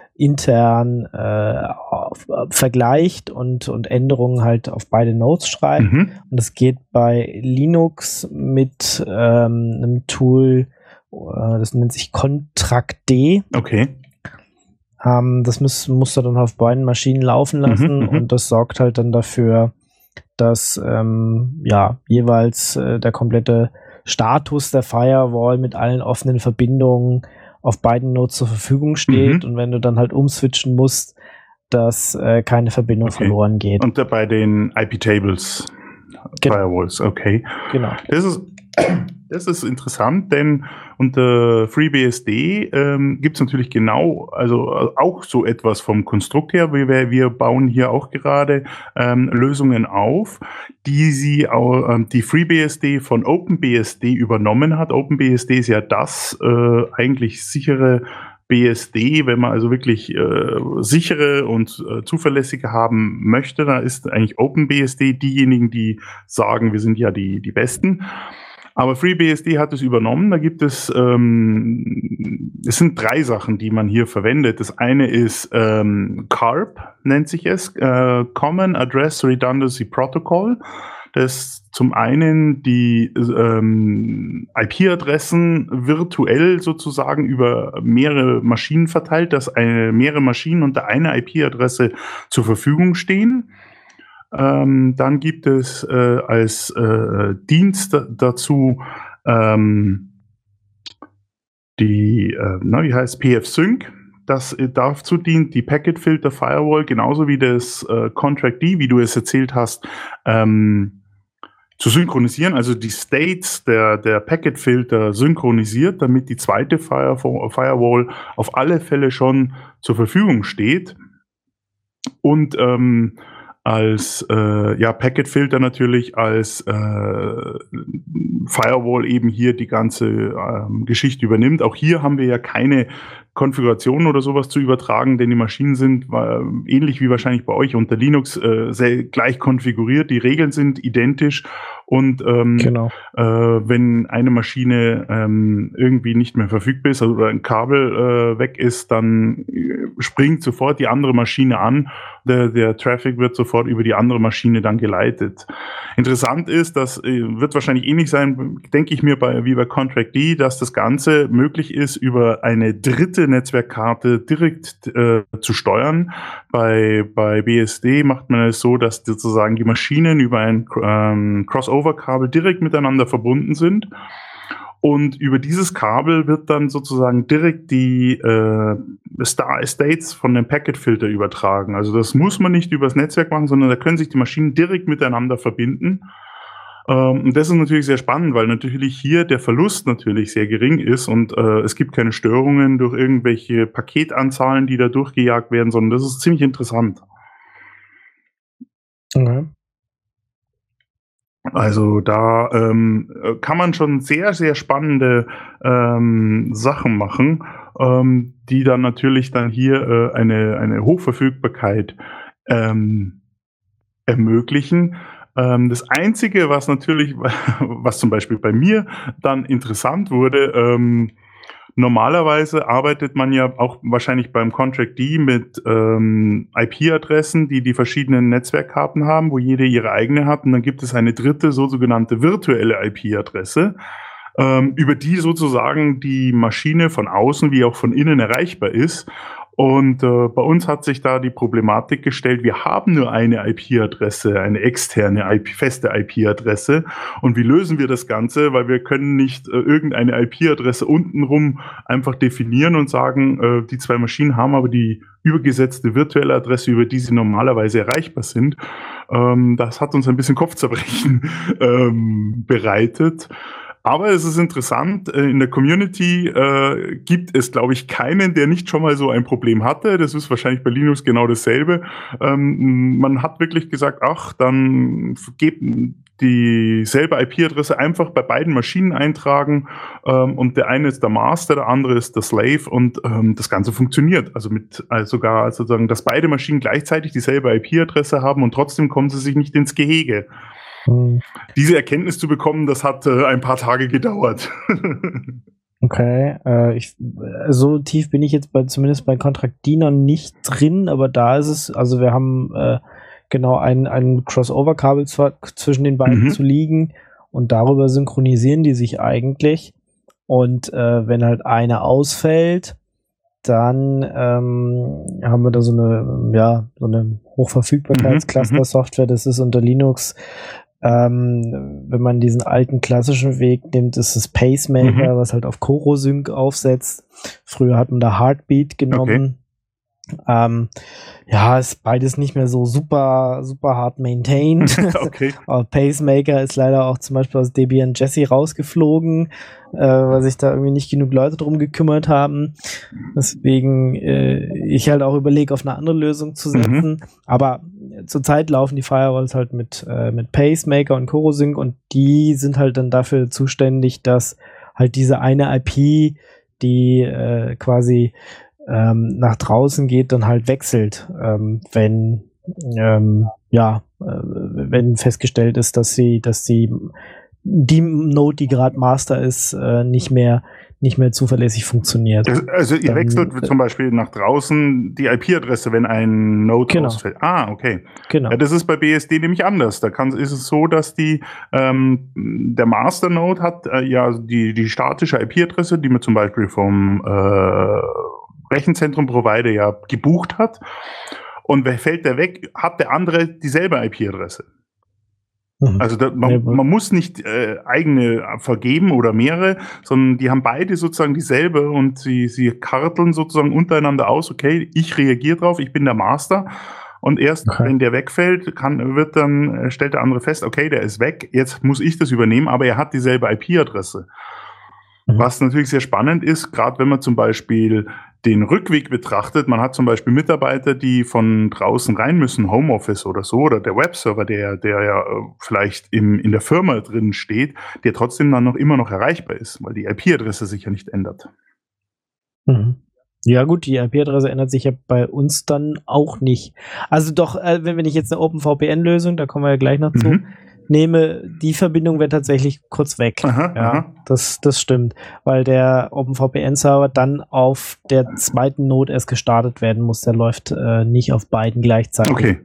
intern äh, auf, äh, vergleicht und, und Änderungen halt auf beide Nodes schreibt. Mhm. Und das geht bei Linux mit ähm, einem Tool, äh, das nennt sich Contract-D. Okay. Ähm, das muss, musst du dann auf beiden Maschinen laufen lassen Mhm, mhm. und das sorgt halt dann dafür, dass ähm, ja jeweils äh, der komplette Status der Firewall mit allen offenen Verbindungen auf beiden Nodes zur Verfügung steht Mhm. und wenn du dann halt umswitchen musst, dass äh, keine Verbindung Okay. verloren geht. Und da bei den I P-Tables Genau. Firewalls, okay. Genau. Das ist, das ist interessant, denn unter FreeBSD ähm, gibt es natürlich genau, also auch so etwas vom Konstrukt her. Wir, wir bauen hier auch gerade ähm, Lösungen auf, die sie auch, ähm, die FreeBSD von OpenBSD übernommen hat. OpenBSD ist ja das äh, eigentlich sichere B S D, wenn man also wirklich äh, sichere und äh, zuverlässige haben möchte, da ist eigentlich OpenBSD diejenigen, die sagen, wir sind ja die, die Besten. Aber FreeBSD hat es übernommen. Da gibt es, ähm, es sind drei Sachen, die man hier verwendet. Das eine ist ähm, C A R P, nennt sich es, äh, Common Address Redundancy Protocol. Das zum einen die ähm, I P-Adressen virtuell sozusagen über mehrere Maschinen verteilt, dass eine, mehrere Maschinen unter einer I P-Adresse zur Verfügung stehen. Ähm, dann gibt es äh, als äh, Dienst dazu ähm, die, äh, na, wie heißt P F Sync. Das dazu dient die Packet Filter Firewall, genauso wie das äh, Contract-D, wie du es erzählt hast, ähm, zu synchronisieren, also die States der, der Packet-Filter synchronisiert, damit die zweite Firewall auf alle Fälle schon zur Verfügung steht. Und ähm, als äh, ja, Packet-Filter natürlich als äh, Firewall eben hier die ganze ähm, Geschichte übernimmt. Auch hier haben wir ja keine Konfiguration oder sowas zu übertragen, denn die Maschinen sind äh, ähnlich wie wahrscheinlich bei euch unter Linux äh, sehr gleich konfiguriert. Die Regeln sind identisch und ähm, Genau. äh, wenn eine Maschine ähm, irgendwie nicht mehr verfügbar ist oder ein Kabel äh, weg ist, dann äh, springt sofort die andere Maschine an. Der, der Traffic wird sofort über die andere Maschine dann geleitet. Interessant ist, das äh, wird wahrscheinlich ähnlich sein, denke ich mir, bei, wie bei Contract-D, dass das Ganze möglich ist, über eine dritte Netzwerkkarte direkt äh, zu steuern. Bei, bei B S D macht man es so, dass sozusagen die Maschinen über ein ähm, Crossover-Kabel direkt miteinander verbunden sind. Und über dieses Kabel wird dann sozusagen direkt die äh, Star Estates von dem Packet-Filter übertragen. Also das muss man nicht übers Netzwerk machen, sondern da können sich die Maschinen direkt miteinander verbinden. Ähm, und das ist natürlich sehr spannend, weil natürlich hier der Verlust natürlich sehr gering ist und äh, es gibt keine Störungen durch irgendwelche Paketanzahlen, die da durchgejagt werden, sondern das ist ziemlich interessant. Okay. Also da ähm, kann man schon sehr, sehr spannende ähm, Sachen machen, ähm, die dann natürlich dann hier äh, eine, eine Hochverfügbarkeit ähm, ermöglichen. Ähm, das Einzige, was natürlich, was zum Beispiel bei mir dann interessant wurde, ähm, normalerweise arbeitet man ja auch wahrscheinlich beim Contract-D mit ähm, I P-Adressen, die die verschiedenen Netzwerkkarten haben, wo jede ihre eigene hat. Und dann gibt es eine dritte, so sogenannte virtuelle I P-Adresse, ähm, über die sozusagen die Maschine von außen wie auch von innen erreichbar ist. Und äh, bei uns hat sich da die Problematik gestellt, wir haben nur eine I P-Adresse, eine externe I P, feste I P-Adresse. Und wie lösen wir das Ganze? Weil wir können nicht äh, irgendeine I P-Adresse untenrum einfach definieren und sagen, äh, die zwei Maschinen haben aber die übergesetzte virtuelle Adresse, über die sie normalerweise erreichbar sind. Ähm, das hat uns ein bisschen Kopfzerbrechen ähm, bereitet. Aber es ist interessant, in der Community äh, gibt es, glaube ich, keinen, der nicht schon mal so ein Problem hatte. Das ist wahrscheinlich bei Linux genau dasselbe. Ähm, man hat wirklich gesagt, ach, dann gebt dieselbe I P-Adresse einfach bei beiden Maschinen eintragen ähm, und der eine ist der Master, der andere ist der Slave und ähm, das Ganze funktioniert. Also mit also sogar sozusagen, dass beide Maschinen gleichzeitig dieselbe I P-Adresse haben und trotzdem kommen sie sich nicht ins Gehege. Hm. Diese Erkenntnis zu bekommen, das hat äh, ein paar Tage gedauert. Okay, äh, ich, so tief bin ich jetzt bei, zumindest bei Contractino nicht drin, aber da ist es, also wir haben äh, genau ein, ein Crossover-Kabel zwischen den beiden mhm. zu liegen und darüber synchronisieren die sich eigentlich und äh, wenn halt eine ausfällt, dann ähm, haben wir da so eine, ja, so eine Hochverfügbarkeitscluster-Software, das ist unter Linux. Ähm, wenn man diesen alten klassischen Weg nimmt, ist es Pacemaker, mhm. was halt auf CoroSync aufsetzt. Früher hat man da Heartbeat genommen. Okay. Ähm, ja, ist beides nicht mehr so super, super hart maintained. Okay. Aber Pacemaker ist leider auch zum Beispiel aus Debian Jessie rausgeflogen, äh, weil sich da irgendwie nicht genug Leute drum gekümmert haben. Deswegen äh, ich halt auch überlege, auf eine andere Lösung zu setzen. Mhm. Aber zurzeit laufen die Firewalls halt mit, äh, mit Pacemaker und CoroSync und die sind halt dann dafür zuständig, dass halt diese eine I P, die äh, quasi ähm, nach draußen geht, dann halt wechselt, ähm, wenn ähm, ja, äh, wenn festgestellt ist, dass sie, dass sie die Node, die gerade Master ist, äh, nicht mehr nicht mehr zuverlässig funktioniert. Also ihr dann, wechselt äh, zum Beispiel nach draußen die I P-Adresse, wenn ein Node genau. ausfällt. Ah, okay. Genau. Ja, das ist bei B S D nämlich anders. Da kann, ist es so, dass die ähm, der Master-Node hat äh, ja die die statische I P-Adresse, die man zum Beispiel vom äh, Rechenzentrum-Provider ja gebucht hat. Und wer fällt der weg, hat der andere dieselbe I P-Adresse. Also da, man, man muss nicht äh, eigene vergeben oder mehrere, sondern die haben beide sozusagen dieselbe und sie, sie karteln sozusagen untereinander aus, okay, ich reagiere drauf, ich bin der Master und erst okay. wenn der wegfällt, kann, wird dann, stellt der andere fest, okay, der ist weg, jetzt muss ich das übernehmen, aber er hat dieselbe I P-Adresse. Mhm. Was natürlich sehr spannend ist, gerade wenn man zum Beispiel den Rückweg betrachtet, man hat zum Beispiel Mitarbeiter, die von draußen rein müssen, Homeoffice oder so, oder der Webserver, der, der ja vielleicht im, in der Firma drin steht, der trotzdem dann noch immer noch erreichbar ist, weil die I P-Adresse sich ja nicht ändert. Mhm. Ja gut, die I P-Adresse ändert sich ja bei uns dann auch nicht. Also doch, äh, wenn, wenn ich jetzt eine OpenVPN-Lösung, da kommen wir ja gleich noch zu, mhm. nehme, die Verbindung wäre tatsächlich kurz weg. Aha, ja, aha. Das, das stimmt, weil der OpenVPN-Server dann auf der zweiten Node erst gestartet werden muss. Der läuft äh, nicht auf beiden gleichzeitig. Okay.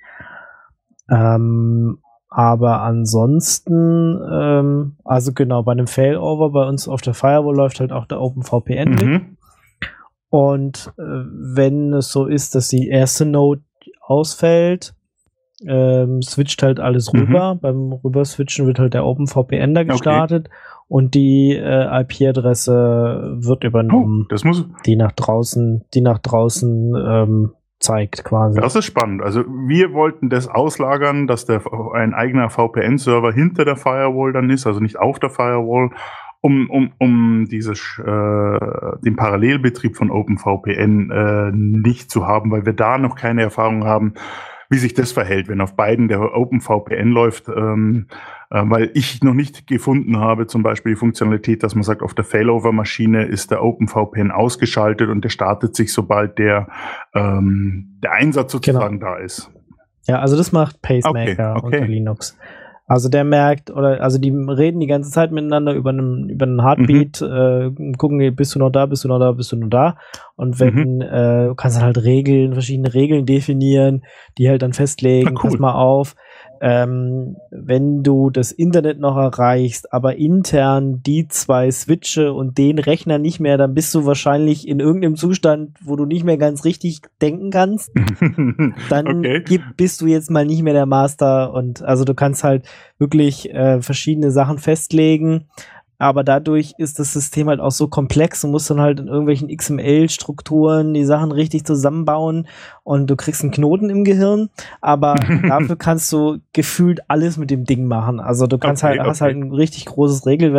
Ähm, aber ansonsten, ähm, also genau, bei einem Failover bei uns auf der Firewall läuft halt auch der OpenVPN mit. Mhm. Und äh, wenn es so ist, dass die erste Node ausfällt, Ähm, switcht halt alles rüber. Mhm. Beim Rüberswitchen wird halt der OpenVPN da gestartet okay. und die äh, I P-Adresse wird übernommen, oh, das muss die nach draußen, die nach draußen ähm, zeigt quasi. Das ist spannend. Also wir wollten das auslagern, dass der ein eigener V P N-Server hinter der Firewall dann ist, also nicht auf der Firewall, um um um dieses äh, den Parallelbetrieb von OpenVPN äh, nicht zu haben, weil wir da noch keine Erfahrung haben, wie sich das verhält, wenn auf beiden der OpenVPN läuft, ähm, äh, weil ich noch nicht gefunden habe, zum Beispiel die Funktionalität, dass man sagt, auf der Failover-Maschine ist der OpenVPN ausgeschaltet und der startet sich, sobald der ähm, der Einsatz sozusagen genau. da ist. Ja, also das macht Pacemaker okay, okay. unter Linux. Also der merkt, oder also die reden die ganze Zeit miteinander über einen über einen Heartbeat, mhm. äh, gucken, bist du noch da, bist du noch da, bist du noch da. Und wenn, mhm. äh, du kannst halt Regeln, verschiedene Regeln definieren, die halt dann festlegen, ah, cool. pass mal auf, ähm, wenn du das Internet noch erreichst, aber intern die zwei Switche und den Rechner nicht mehr, dann bist du wahrscheinlich in irgendeinem Zustand, wo du nicht mehr ganz richtig denken kannst. Dann okay. gib, bist du jetzt mal nicht mehr der Master und also du kannst halt wirklich äh, verschiedene Sachen festlegen, aber dadurch ist das System halt auch so komplex, du musst dann halt in irgendwelchen X M L-Strukturen die Sachen richtig zusammenbauen und du kriegst einen Knoten im Gehirn, aber dafür kannst du gefühlt alles mit dem Ding machen. Also du kannst okay, halt, okay. hast halt ein richtig großes Regelwerk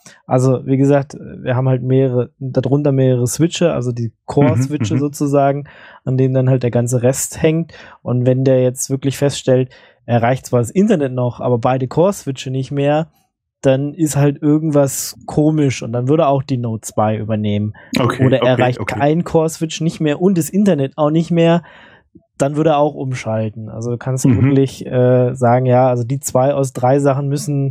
Also, wie gesagt, wir haben halt mehrere, darunter mehrere Switche, also die Core-Switche Mhm, mhm. sozusagen, an denen dann halt der ganze Rest hängt. Und wenn der jetzt wirklich feststellt, er erreicht zwar das Internet noch, aber beide Core-Switche nicht mehr, dann ist halt irgendwas komisch und dann würde auch die Note zwei übernehmen. Okay, Oder er okay, erreicht okay. keinen Core-Switch nicht mehr und das Internet auch nicht mehr, dann würde er auch umschalten. Also du kannst Mhm. wirklich äh, sagen, ja, also die zwei aus drei Sachen müssen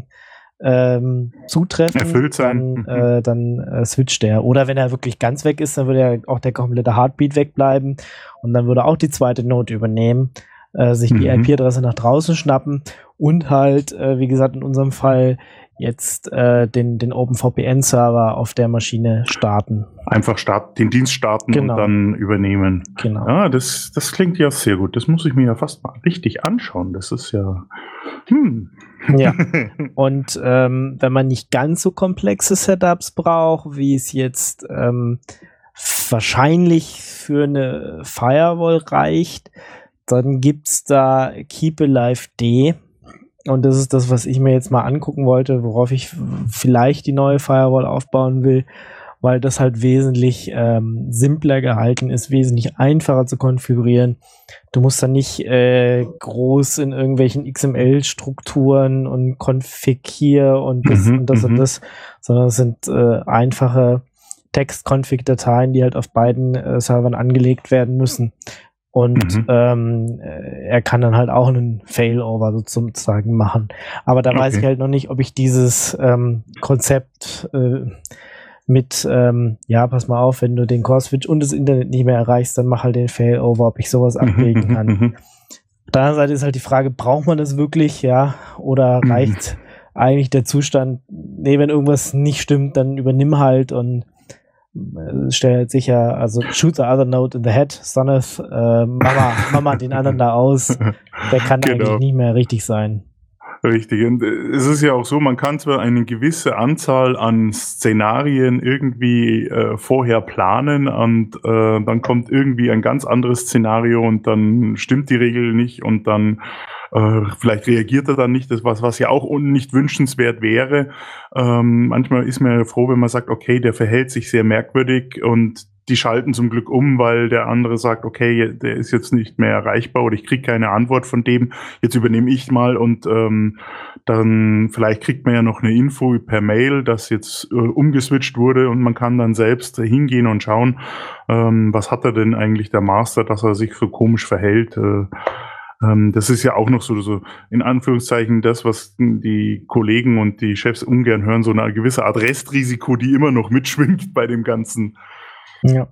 ähm, zutreffen, Erfüllt sein. dann, Mhm. äh, dann äh, switcht er. Oder wenn er wirklich ganz weg ist, dann würde ja auch der komplette Heartbeat wegbleiben und dann würde auch die zweite Note übernehmen, äh, sich die Mhm. I P-Adresse nach draußen schnappen und halt, äh, wie gesagt, in unserem Fall jetzt äh, den, den OpenVPN-Server auf der Maschine starten. Einfach start, den Dienst starten Genau. und dann übernehmen. Genau. Ja, das, das klingt ja sehr gut. Das muss ich mir ja fast mal richtig anschauen. Das ist ja. Hm. Ja. Und ähm, wenn man nicht ganz so komplexe Setups braucht, wie es jetzt ähm, wahrscheinlich für eine Firewall reicht, dann gibt's da Keep Alive D. Und das ist das, was ich mir jetzt mal angucken wollte, worauf ich vielleicht die neue Firewall aufbauen will, weil das halt wesentlich ähm, simpler gehalten ist, wesentlich einfacher zu konfigurieren. Du musst dann nicht äh, groß in irgendwelchen X M L-Strukturen und Config hier und das Mhm, und das mhm. und das, sondern es sind äh, einfache Text-Config-Dateien, die halt auf beiden äh, Servern angelegt werden müssen. Und Mhm. ähm, äh, er kann dann halt auch einen Failover sozusagen machen. Aber da weiß Okay. ich halt noch nicht, ob ich dieses ähm, Konzept äh, mit, ähm, ja, pass mal auf, wenn du den Core-Switch und das Internet nicht mehr erreichst, dann mach halt den Failover, ob ich sowas abbilden Mhm, kann. mhm, mhm. Auf der anderen Seite ist halt die Frage, braucht man das wirklich, ja, oder Mhm. reicht eigentlich der Zustand, nee, wenn irgendwas nicht stimmt, dann übernimm halt und äh, stell halt sicher, also shoot the other note in the head, Soneth, äh, Mama, Mama den anderen da aus, der kann Genau. eigentlich nicht mehr richtig sein. Richtig. Und äh, es ist ja auch so, man kann zwar eine gewisse Anzahl an Szenarien irgendwie äh, vorher planen und äh, dann kommt irgendwie ein ganz anderes Szenario und dann stimmt die Regel nicht und dann äh, vielleicht reagiert er dann nicht, das was, was ja auch un- nicht wünschenswert wäre. Ähm, manchmal ist man ja froh, wenn man sagt, okay, der verhält sich sehr merkwürdig und die schalten zum Glück um, weil der andere sagt, okay, der ist jetzt nicht mehr erreichbar oder ich kriege keine Antwort von dem, jetzt übernehme ich mal und ähm, dann vielleicht kriegt man ja noch eine Info per Mail, dass jetzt äh, umgeswitcht wurde und man kann dann selbst hingehen und schauen, ähm, was hat er denn eigentlich der Master, dass er sich so komisch verhält. Äh, ähm, das ist ja auch noch so, so in Anführungszeichen das, was die Kollegen und die Chefs ungern hören, so eine gewisse Art Restrisiko, die immer noch mitschwingt bei dem Ganzen. Ja.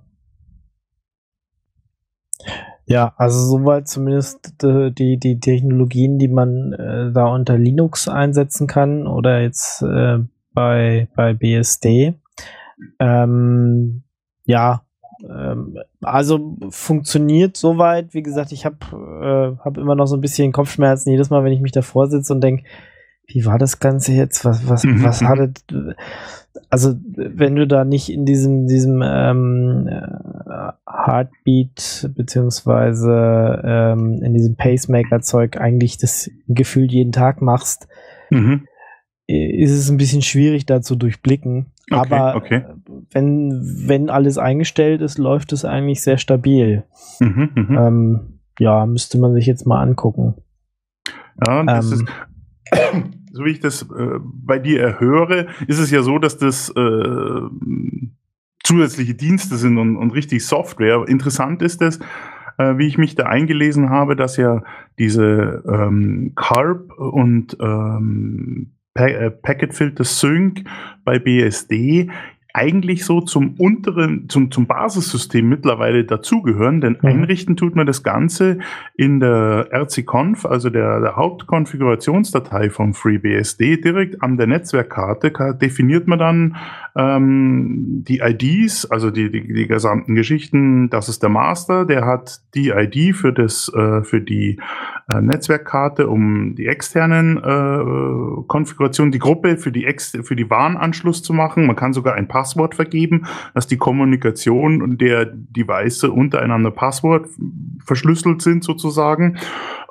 Ja, also soweit zumindest äh, die, die Technologien, die man äh, da unter Linux einsetzen kann oder jetzt äh, bei, bei B S D. Ähm, ja, ähm, also funktioniert soweit. Wie gesagt, ich habe äh, hab immer noch so ein bisschen Kopfschmerzen jedes Mal, wenn ich mich davor sitze und denke, wie war das Ganze jetzt? Was, was, Mhm, was mhm. hattet, also wenn du da nicht in diesem, diesem ähm, äh, Heartbeat beziehungsweise ähm, in diesem Pacemaker-Zeug eigentlich das gefühlt jeden Tag machst, Mhm. ist es ein bisschen schwierig da zu durchblicken. Okay, Aber okay. wenn, wenn alles eingestellt ist, läuft es eigentlich sehr stabil. Mhm, mhm. Ähm, ja, müsste man sich jetzt mal angucken. Ja, und das Ähm, ist, so wie ich das äh, bei dir erhöre, ist es ja so, dass das äh, zusätzliche Dienste sind und, und richtig Software. Interessant ist es, äh, wie ich mich da eingelesen habe, dass ja diese ähm, C A R P und ähm, pa äh, Packet Filter Sync bei B S D eigentlich so zum unteren, zum, zum Basissystem mittlerweile dazugehören, denn Mhm. einrichten tut man das Ganze in der R C Conf, also der, der Hauptkonfigurationsdatei vom FreeBSD, direkt an der Netzwerkkarte ka- definiert man dann ähm, die I Ds, also die, die, die gesamten Geschichten. Das ist der Master, der hat die I D für das, äh, für die äh, Netzwerkkarte, um die externen äh, Konfigurationen, die Gruppe für die Ex für die W A N-Anschluss zu machen. Man kann sogar ein Passwort vergeben, dass die Kommunikation der Device untereinander Passwort verschlüsselt sind sozusagen.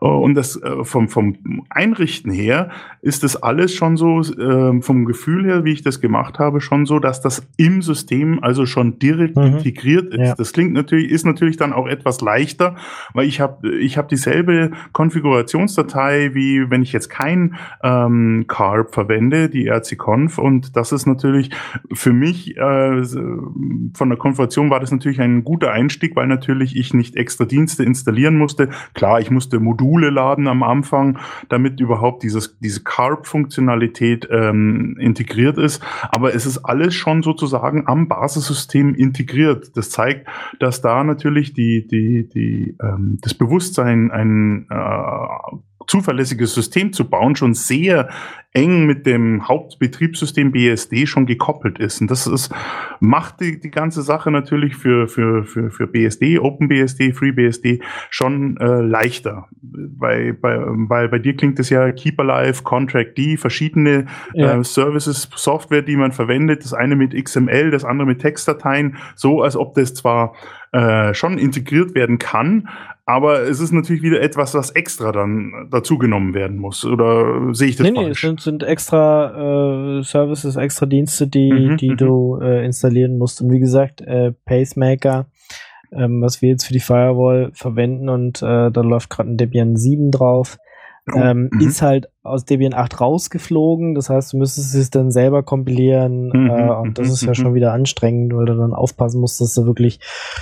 Und das äh, vom, vom Einrichten her ist das alles schon so, äh, vom Gefühl her, wie ich das gemacht habe, schon so, dass das im System also schon direkt mhm. integriert ist. Ja. Das klingt natürlich, ist natürlich dann auch etwas leichter, weil ich habe ich hab dieselbe Konfigurationsdatei, wie wenn ich jetzt kein ähm, Carp verwende, die R C Conf, und das ist natürlich für mich, äh, von der Konfiguration war das natürlich ein guter Einstieg, weil natürlich ich nicht extra Dienste installieren musste. Klar, ich musste Module laden am Anfang, damit überhaupt dieses, diese Carp-Funktionalität ähm, integriert ist. Aber es ist alles schon sozusagen am Basissystem integriert. Das zeigt, dass da natürlich die, die, die, ähm, das Bewusstsein, ein äh, zuverlässiges System zu bauen, schon sehr eng mit dem Hauptbetriebssystem B S D schon gekoppelt ist. Und das ist, macht die, die ganze Sache natürlich für, für, für, für B S D, OpenBSD, FreeBSD schon äh, leichter. Bei, bei, weil bei dir klingt es ja Keep Alive, ContractD, verschiedene ja. äh, Services, Software, die man verwendet, das eine mit X M L, das andere mit Textdateien, so als ob das zwar äh, schon integriert werden kann, aber es ist natürlich wieder etwas, was extra dann dazugenommen werden muss. Oder sehe ich das nee, falsch? Nee, es sind, sind extra äh, Services, extra Dienste, die, mhm, die du äh, installieren musst. Und wie gesagt, äh, Pacemaker, ähm, was wir jetzt für die Firewall verwenden, und äh, da läuft gerade ein Debian sieben drauf, oh, ähm, mhm. ist halt aus Debian acht rausgeflogen. Das heißt, du müsstest es dann selber kompilieren, mhm, äh, und das ist ja schon wieder anstrengend, weil du dann aufpassen musst, dass du wirklich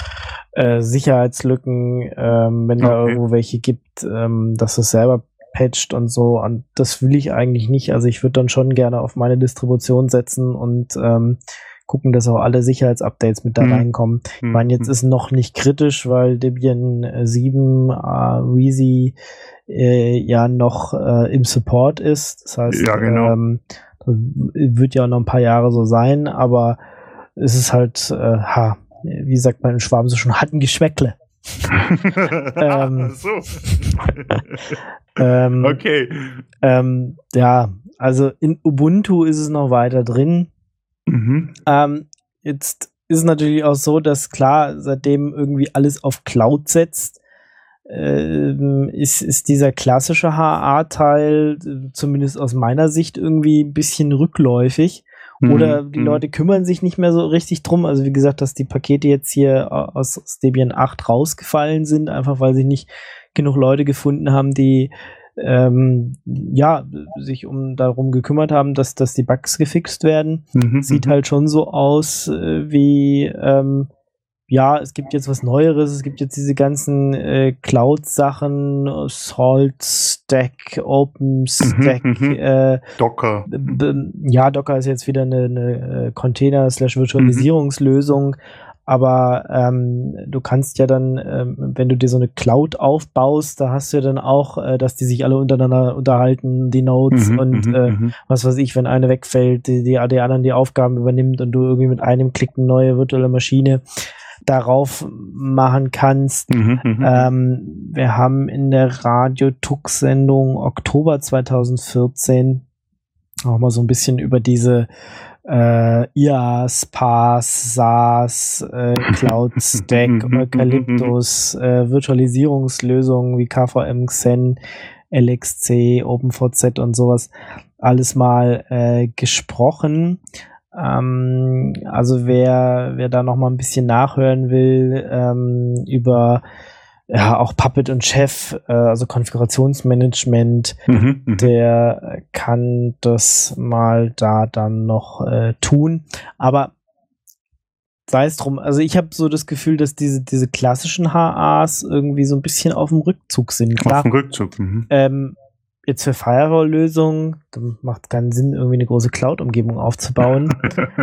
Äh, Sicherheitslücken, ähm, wenn da okay. irgendwo welche gibt, ähm, dass es selber patcht und so. Und das will ich eigentlich nicht. Also ich würde dann schon gerne auf meine Distribution setzen und ähm, gucken, dass auch alle Sicherheitsupdates mit da mhm. reinkommen. Mhm. Ich meine, jetzt ist noch nicht kritisch, weil Debian sieben äh, Wheezy äh, ja noch äh, im Support ist. Das heißt, ja, genau. ähm, das wird ja auch noch ein paar Jahre so sein, aber es ist halt, äh, ha, wie sagt man in Schwaben so schon, hat ein Geschmäckle. ähm, so. ähm, okay. Ähm, ja, also in Ubuntu ist es noch weiter drin. Mhm. Ähm, jetzt ist es natürlich auch so, dass klar, seitdem irgendwie alles auf Cloud setzt, ähm, ist, ist dieser klassische H A-Teil, zumindest aus meiner Sicht, irgendwie ein bisschen rückläufig. Oder die Leute kümmern sich nicht mehr so richtig drum. Also wie gesagt, dass die Pakete jetzt hier aus, aus Debian acht rausgefallen sind, einfach weil sich nicht genug Leute gefunden haben, die ähm, ja sich um darum gekümmert haben, dass, dass die Bugs gefixt werden. Mhm, Sieht halt schon so aus äh, wie ähm, ja, es gibt jetzt was Neueres, es gibt jetzt diese ganzen äh, Cloud-Sachen, Salt Stack, OpenStack, mhm, äh, Docker. B- ja, Docker ist jetzt wieder eine, eine Container-slash-Virtualisierungslösung, mhm. aber ähm, du kannst ja dann, ähm, wenn du dir so eine Cloud aufbaust, da hast du ja dann auch, äh, dass die sich alle untereinander unterhalten, die Nodes mhm, und mhm, äh, was weiß ich, wenn eine wegfällt, die, die, die anderen die Aufgaben übernimmt und du irgendwie mit einem Klick eine neue virtuelle Maschine darauf machen kannst. Mhm, ähm, wir haben in der Radio-Tux-Sendung Oktober zweitausendvierzehn auch mal so ein bisschen über diese äh, I A S, P A S, SaaS, äh, Cloud Stack, Eucalyptus, äh, Virtualisierungslösungen wie K V M, Xen, L X C, OpenVZ und sowas alles mal äh, gesprochen. Ähm, also wer, wer da noch mal ein bisschen nachhören will, ähm, über ja auch Puppet und Chef, äh, also Konfigurationsmanagement, mhm, der kann das mal da dann noch äh, tun. Aber sei es drum, also ich habe so das Gefühl, dass diese, diese klassischen H As irgendwie so ein bisschen auf dem Rückzug sind. Klar, auf dem Rückzug, mhm. ähm, jetzt für Firewall-Lösungen, dann macht keinen Sinn, irgendwie eine große Cloud-Umgebung aufzubauen.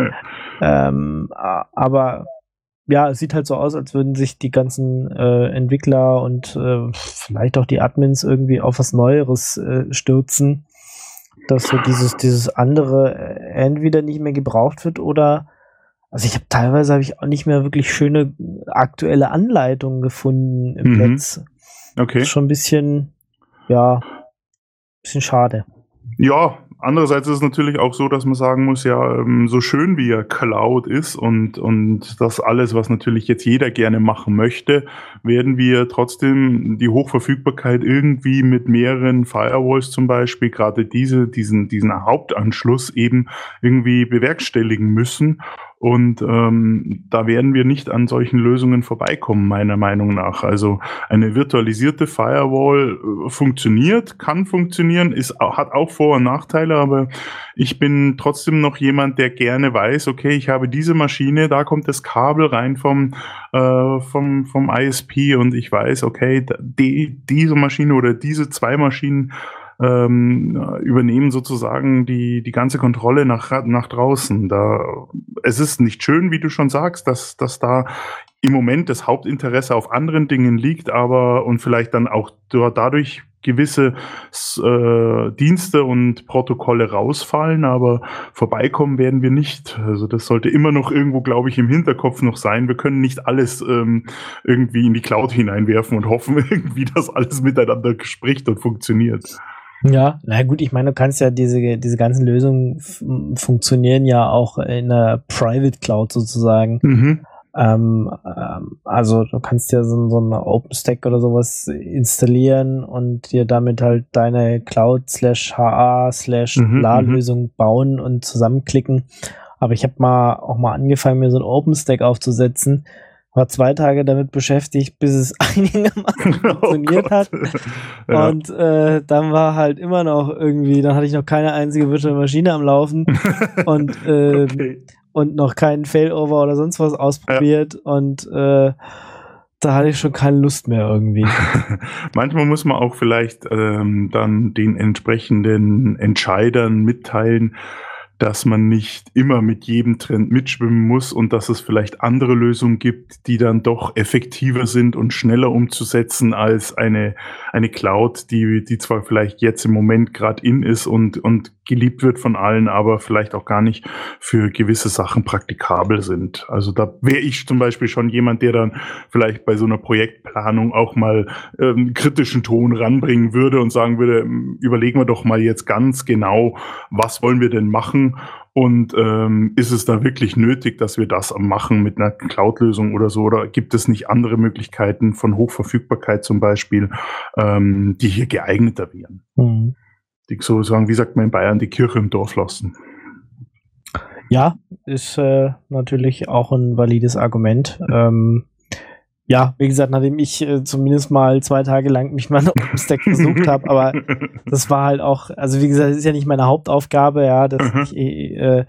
ähm, aber ja, es sieht halt so aus, als würden sich die ganzen äh, Entwickler und äh, vielleicht auch die Admins irgendwie auf was Neueres äh, stürzen, dass so dieses, dieses andere entweder nicht mehr gebraucht wird oder, also ich habe teilweise habe ich auch nicht mehr wirklich schöne aktuelle Anleitungen gefunden im mhm. Netz. Okay. Das ist schon ein bisschen, ja, bisschen schade. Ja, andererseits ist es natürlich auch so, dass man sagen muss, ja, ähm, so schön wie ja Cloud ist und, und das alles, was natürlich jetzt jeder gerne machen möchte, werden wir trotzdem die Hochverfügbarkeit irgendwie mit mehreren Firewalls zum Beispiel, gerade diese, diesen, diesen Hauptanschluss eben irgendwie bewerkstelligen müssen. Und ähm, da werden wir nicht an solchen Lösungen vorbeikommen, meiner Meinung nach. Also eine virtualisierte Firewall äh, funktioniert, kann funktionieren, ist, hat auch Vor- und Nachteile, aber ich bin trotzdem noch jemand, der gerne weiß, okay, ich habe diese Maschine, da kommt das Kabel rein vom, äh, vom, vom I S P und ich weiß, okay, die, diese Maschine oder diese zwei Maschinen Ähm, übernehmen sozusagen die die ganze Kontrolle nach nach draußen. Da es ist nicht schön, wie du schon sagst, dass dass da im Moment das Hauptinteresse auf anderen Dingen liegt, aber und vielleicht dann auch dadurch gewisse äh, Dienste und Protokolle rausfallen, aber vorbeikommen werden wir nicht. Also das sollte immer noch irgendwo, glaube ich, im Hinterkopf noch sein. Wir können nicht alles ähm, irgendwie in die Cloud hineinwerfen und hoffen irgendwie, dass alles miteinander spricht und funktioniert. Ja, na gut, ich meine, du kannst ja diese diese ganzen Lösungen f- funktionieren ja auch in der Private Cloud sozusagen. Mhm. Ähm, ähm, also du kannst ja so, so eine OpenStack oder sowas installieren und dir damit halt deine Cloud slash H A slash Mhm, bla-Lösung bauen und zusammenklicken. Aber ich habe mal auch mal angefangen, mir so ein OpenStack aufzusetzen. War zwei Tage damit beschäftigt, bis es einigermaßen funktioniert oh hat. Ja. Und äh, dann war halt immer noch irgendwie, dann hatte ich noch keine einzige virtuelle Maschine am Laufen und äh, Okay. und noch keinen Failover oder sonst was ausprobiert ja. und äh, da hatte ich schon keine Lust mehr irgendwie. Manchmal muss man auch vielleicht ähm, dann den entsprechenden Entscheidern mitteilen, dass man nicht immer mit jedem Trend mitschwimmen muss und dass es vielleicht andere Lösungen gibt, die dann doch effektiver sind und schneller umzusetzen als eine eine Cloud, die die zwar vielleicht jetzt im Moment gerade in ist und und geliebt wird von allen, aber vielleicht auch gar nicht für gewisse Sachen praktikabel sind. Also da wäre ich zum Beispiel schon jemand, der dann vielleicht bei so einer Projektplanung auch mal ähm, kritischen Ton ranbringen würde und sagen würde, überlegen wir doch mal jetzt ganz genau, was wollen wir denn machen und ähm, ist es da wirklich nötig, dass wir das machen mit einer Cloud-Lösung oder so, oder gibt es nicht andere Möglichkeiten von Hochverfügbarkeit zum Beispiel, ähm, die hier geeigneter wären? Mhm. Die sozusagen, wie sagt man in Bayern, die Kirche im Dorf lassen. Ja, ist äh, natürlich auch ein valides Argument. Ähm, ja, wie gesagt, nachdem ich äh, zumindest mal zwei Tage lang mich mal auf OpenStack versucht habe, aber das war halt auch, also wie gesagt, das ist ja nicht meine Hauptaufgabe, ja, dass ich äh,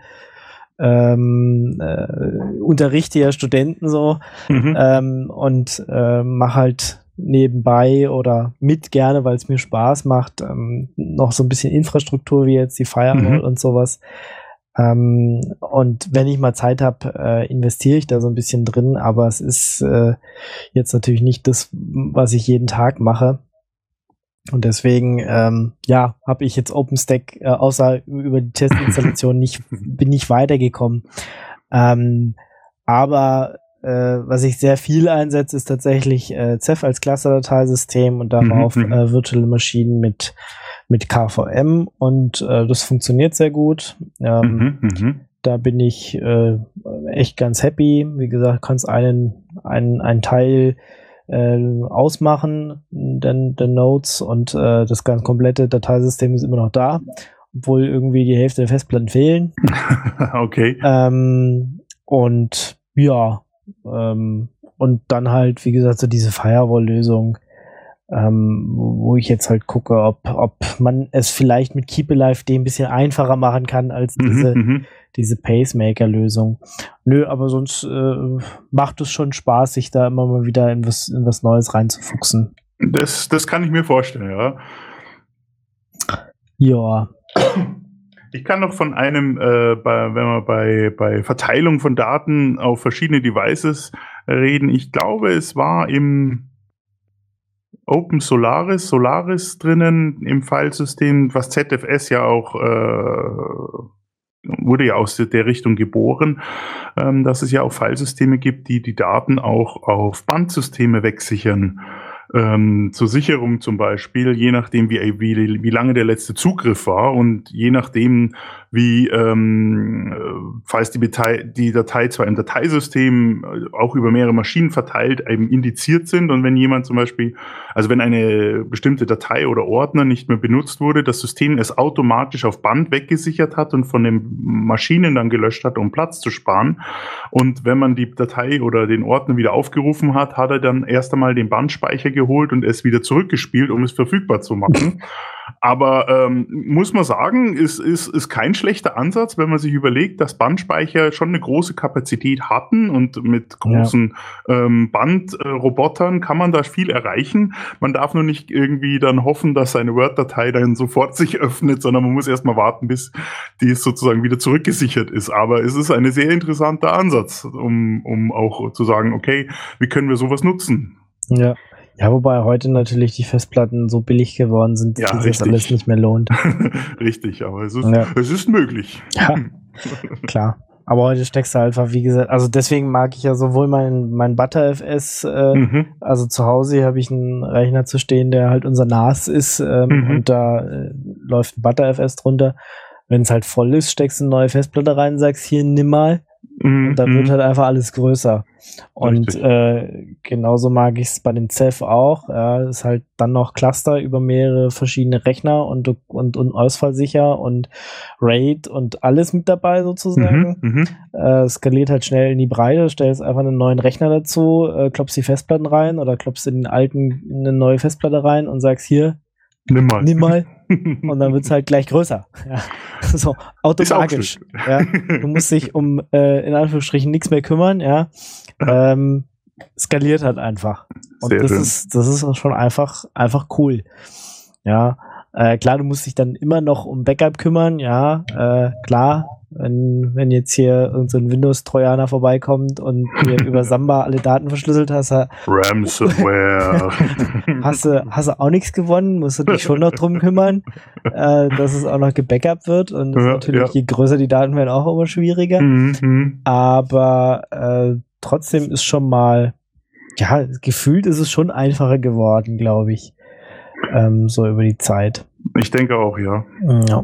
ähm, äh, unterrichte ja Studenten so Mhm. ähm, und äh, mache halt nebenbei oder mit gerne, weil es mir Spaß macht, ähm, noch so ein bisschen Infrastruktur wie jetzt die Firewall Mhm. und sowas. Ähm, und wenn ich mal Zeit habe, äh, investiere ich da so ein bisschen drin, aber es ist äh, jetzt natürlich nicht das, was ich jeden Tag mache. Und deswegen, ähm, ja, habe ich jetzt OpenStack äh, außer über die Testinstallation nicht, bin nicht weitergekommen. Ähm, aber äh, was ich sehr viel einsetze, ist tatsächlich äh, Ceph als Cluster-Dateisystem und darauf Mhm, mhm. äh, virtuelle Maschinen mit mit K V M und äh, das funktioniert sehr gut. Ähm, Mhm, mhm. Da bin ich äh, echt ganz happy. Wie gesagt, kannst einen einen einen Teil äh, ausmachen, den, den Nodes und äh, das ganz komplette Dateisystem ist immer noch da, obwohl irgendwie die Hälfte der Festplatten fehlen. Okay. Ähm, und ja, ähm, und dann halt, wie gesagt, so diese Firewall-Lösung, ähm, wo ich jetzt halt gucke, ob, ob man es vielleicht mit Keep Alive ein bisschen einfacher machen kann als diese, Mhm, mhm. diese Pacemaker-Lösung. Nö, aber sonst äh, macht es schon Spaß, sich da immer mal wieder in was, in was Neues reinzufuchsen. Das, das kann ich mir vorstellen, ja. Ja. Ich kann noch von einem, äh, bei, wenn wir bei, bei Verteilung von Daten auf verschiedene Devices reden, ich glaube, es war im Open Solaris, Solaris drinnen im Filesystem, was Z F S ja auch äh, wurde ja aus der Richtung geboren, ähm, dass es ja auch Filesysteme gibt, die die Daten auch auf Bandsysteme wegsichern. ähm, zur Sicherung zum Beispiel, je nachdem, wie, wie, wie lange der letzte Zugriff war und je nachdem, wie, ähm, falls die Datei, die Datei zwar im Dateisystem auch über mehrere Maschinen verteilt eben indiziert sind und wenn jemand zum Beispiel, also wenn eine bestimmte Datei oder Ordner nicht mehr benutzt wurde, das System es automatisch auf Band weggesichert hat und von den Maschinen dann gelöscht hat, um Platz zu sparen. Und wenn man die Datei oder den Ordner wieder aufgerufen hat, hat er dann erst einmal den Bandspeicher geholt und es wieder zurückgespielt, um es verfügbar zu machen. Aber ähm, muss man sagen, ist, ist, ist kein schlechter Ansatz, wenn man sich überlegt, dass Bandspeicher schon eine große Kapazität hatten und mit großen ja. ähm, Bandrobotern kann man da viel erreichen. Man darf nur nicht irgendwie dann hoffen, dass seine Word-Datei dann sofort sich öffnet, sondern man muss erstmal warten, bis die sozusagen wieder zurückgesichert ist. Aber es ist ein sehr interessanter Ansatz, um, um auch zu sagen, okay, wie können wir sowas nutzen? Ja. Ja, wobei heute natürlich die Festplatten so billig geworden sind, dass ja, sich das alles nicht mehr lohnt. Richtig, aber es ist, ja. es ist möglich. Ja, klar. Aber heute steckst du einfach, wie gesagt, also deswegen mag ich ja sowohl mein, mein ButterFS, äh, mhm. also zu Hause habe ich einen Rechner zu stehen, der halt unser N A S ist ähm, mhm. und da äh, läuft ein ButterFS drunter. Wenn es halt voll ist, steckst du eine neue Festplatte rein und sagst, hier, nimm mal. Und dann wird halt einfach alles größer. Und äh, genauso mag ich es bei den Ceph auch. Ja, ist halt dann noch Cluster über mehrere verschiedene Rechner und, und, und ausfallsicher und RAID und alles mit dabei sozusagen. Mhm, äh, skaliert halt schnell in die Breite, stellst einfach einen neuen Rechner dazu, äh, klopfst die Festplatten rein oder klopfst in den alten eine neue Festplatte rein und sagst hier, nimm mal. Nimm mal. Und dann wird es halt gleich größer. Ja. So, automatisch. Ja. Du musst dich um, äh, in Anführungsstrichen, nichts mehr kümmern, ja. Ähm, skaliert halt einfach. Und Sehr das schön. ist, das ist schon einfach, einfach cool. Ja. Äh, klar, du musst dich dann immer noch um Backup kümmern, ja, äh, klar. Wenn, wenn jetzt hier irgendein so Windows-Trojaner vorbeikommt und dir über Samba alle Daten verschlüsselt hast, Ransomware. hast du, hast du auch nichts gewonnen, musst du dich schon noch drum kümmern, äh, dass es auch noch gebackupt wird und das Ja, ist natürlich, ja. je größer die Daten werden, auch immer schwieriger. Mhm. Aber äh, trotzdem ist schon mal, ja, gefühlt ist es schon einfacher geworden, glaube ich, ähm, so über die Zeit. Ich denke auch, ja. Ja.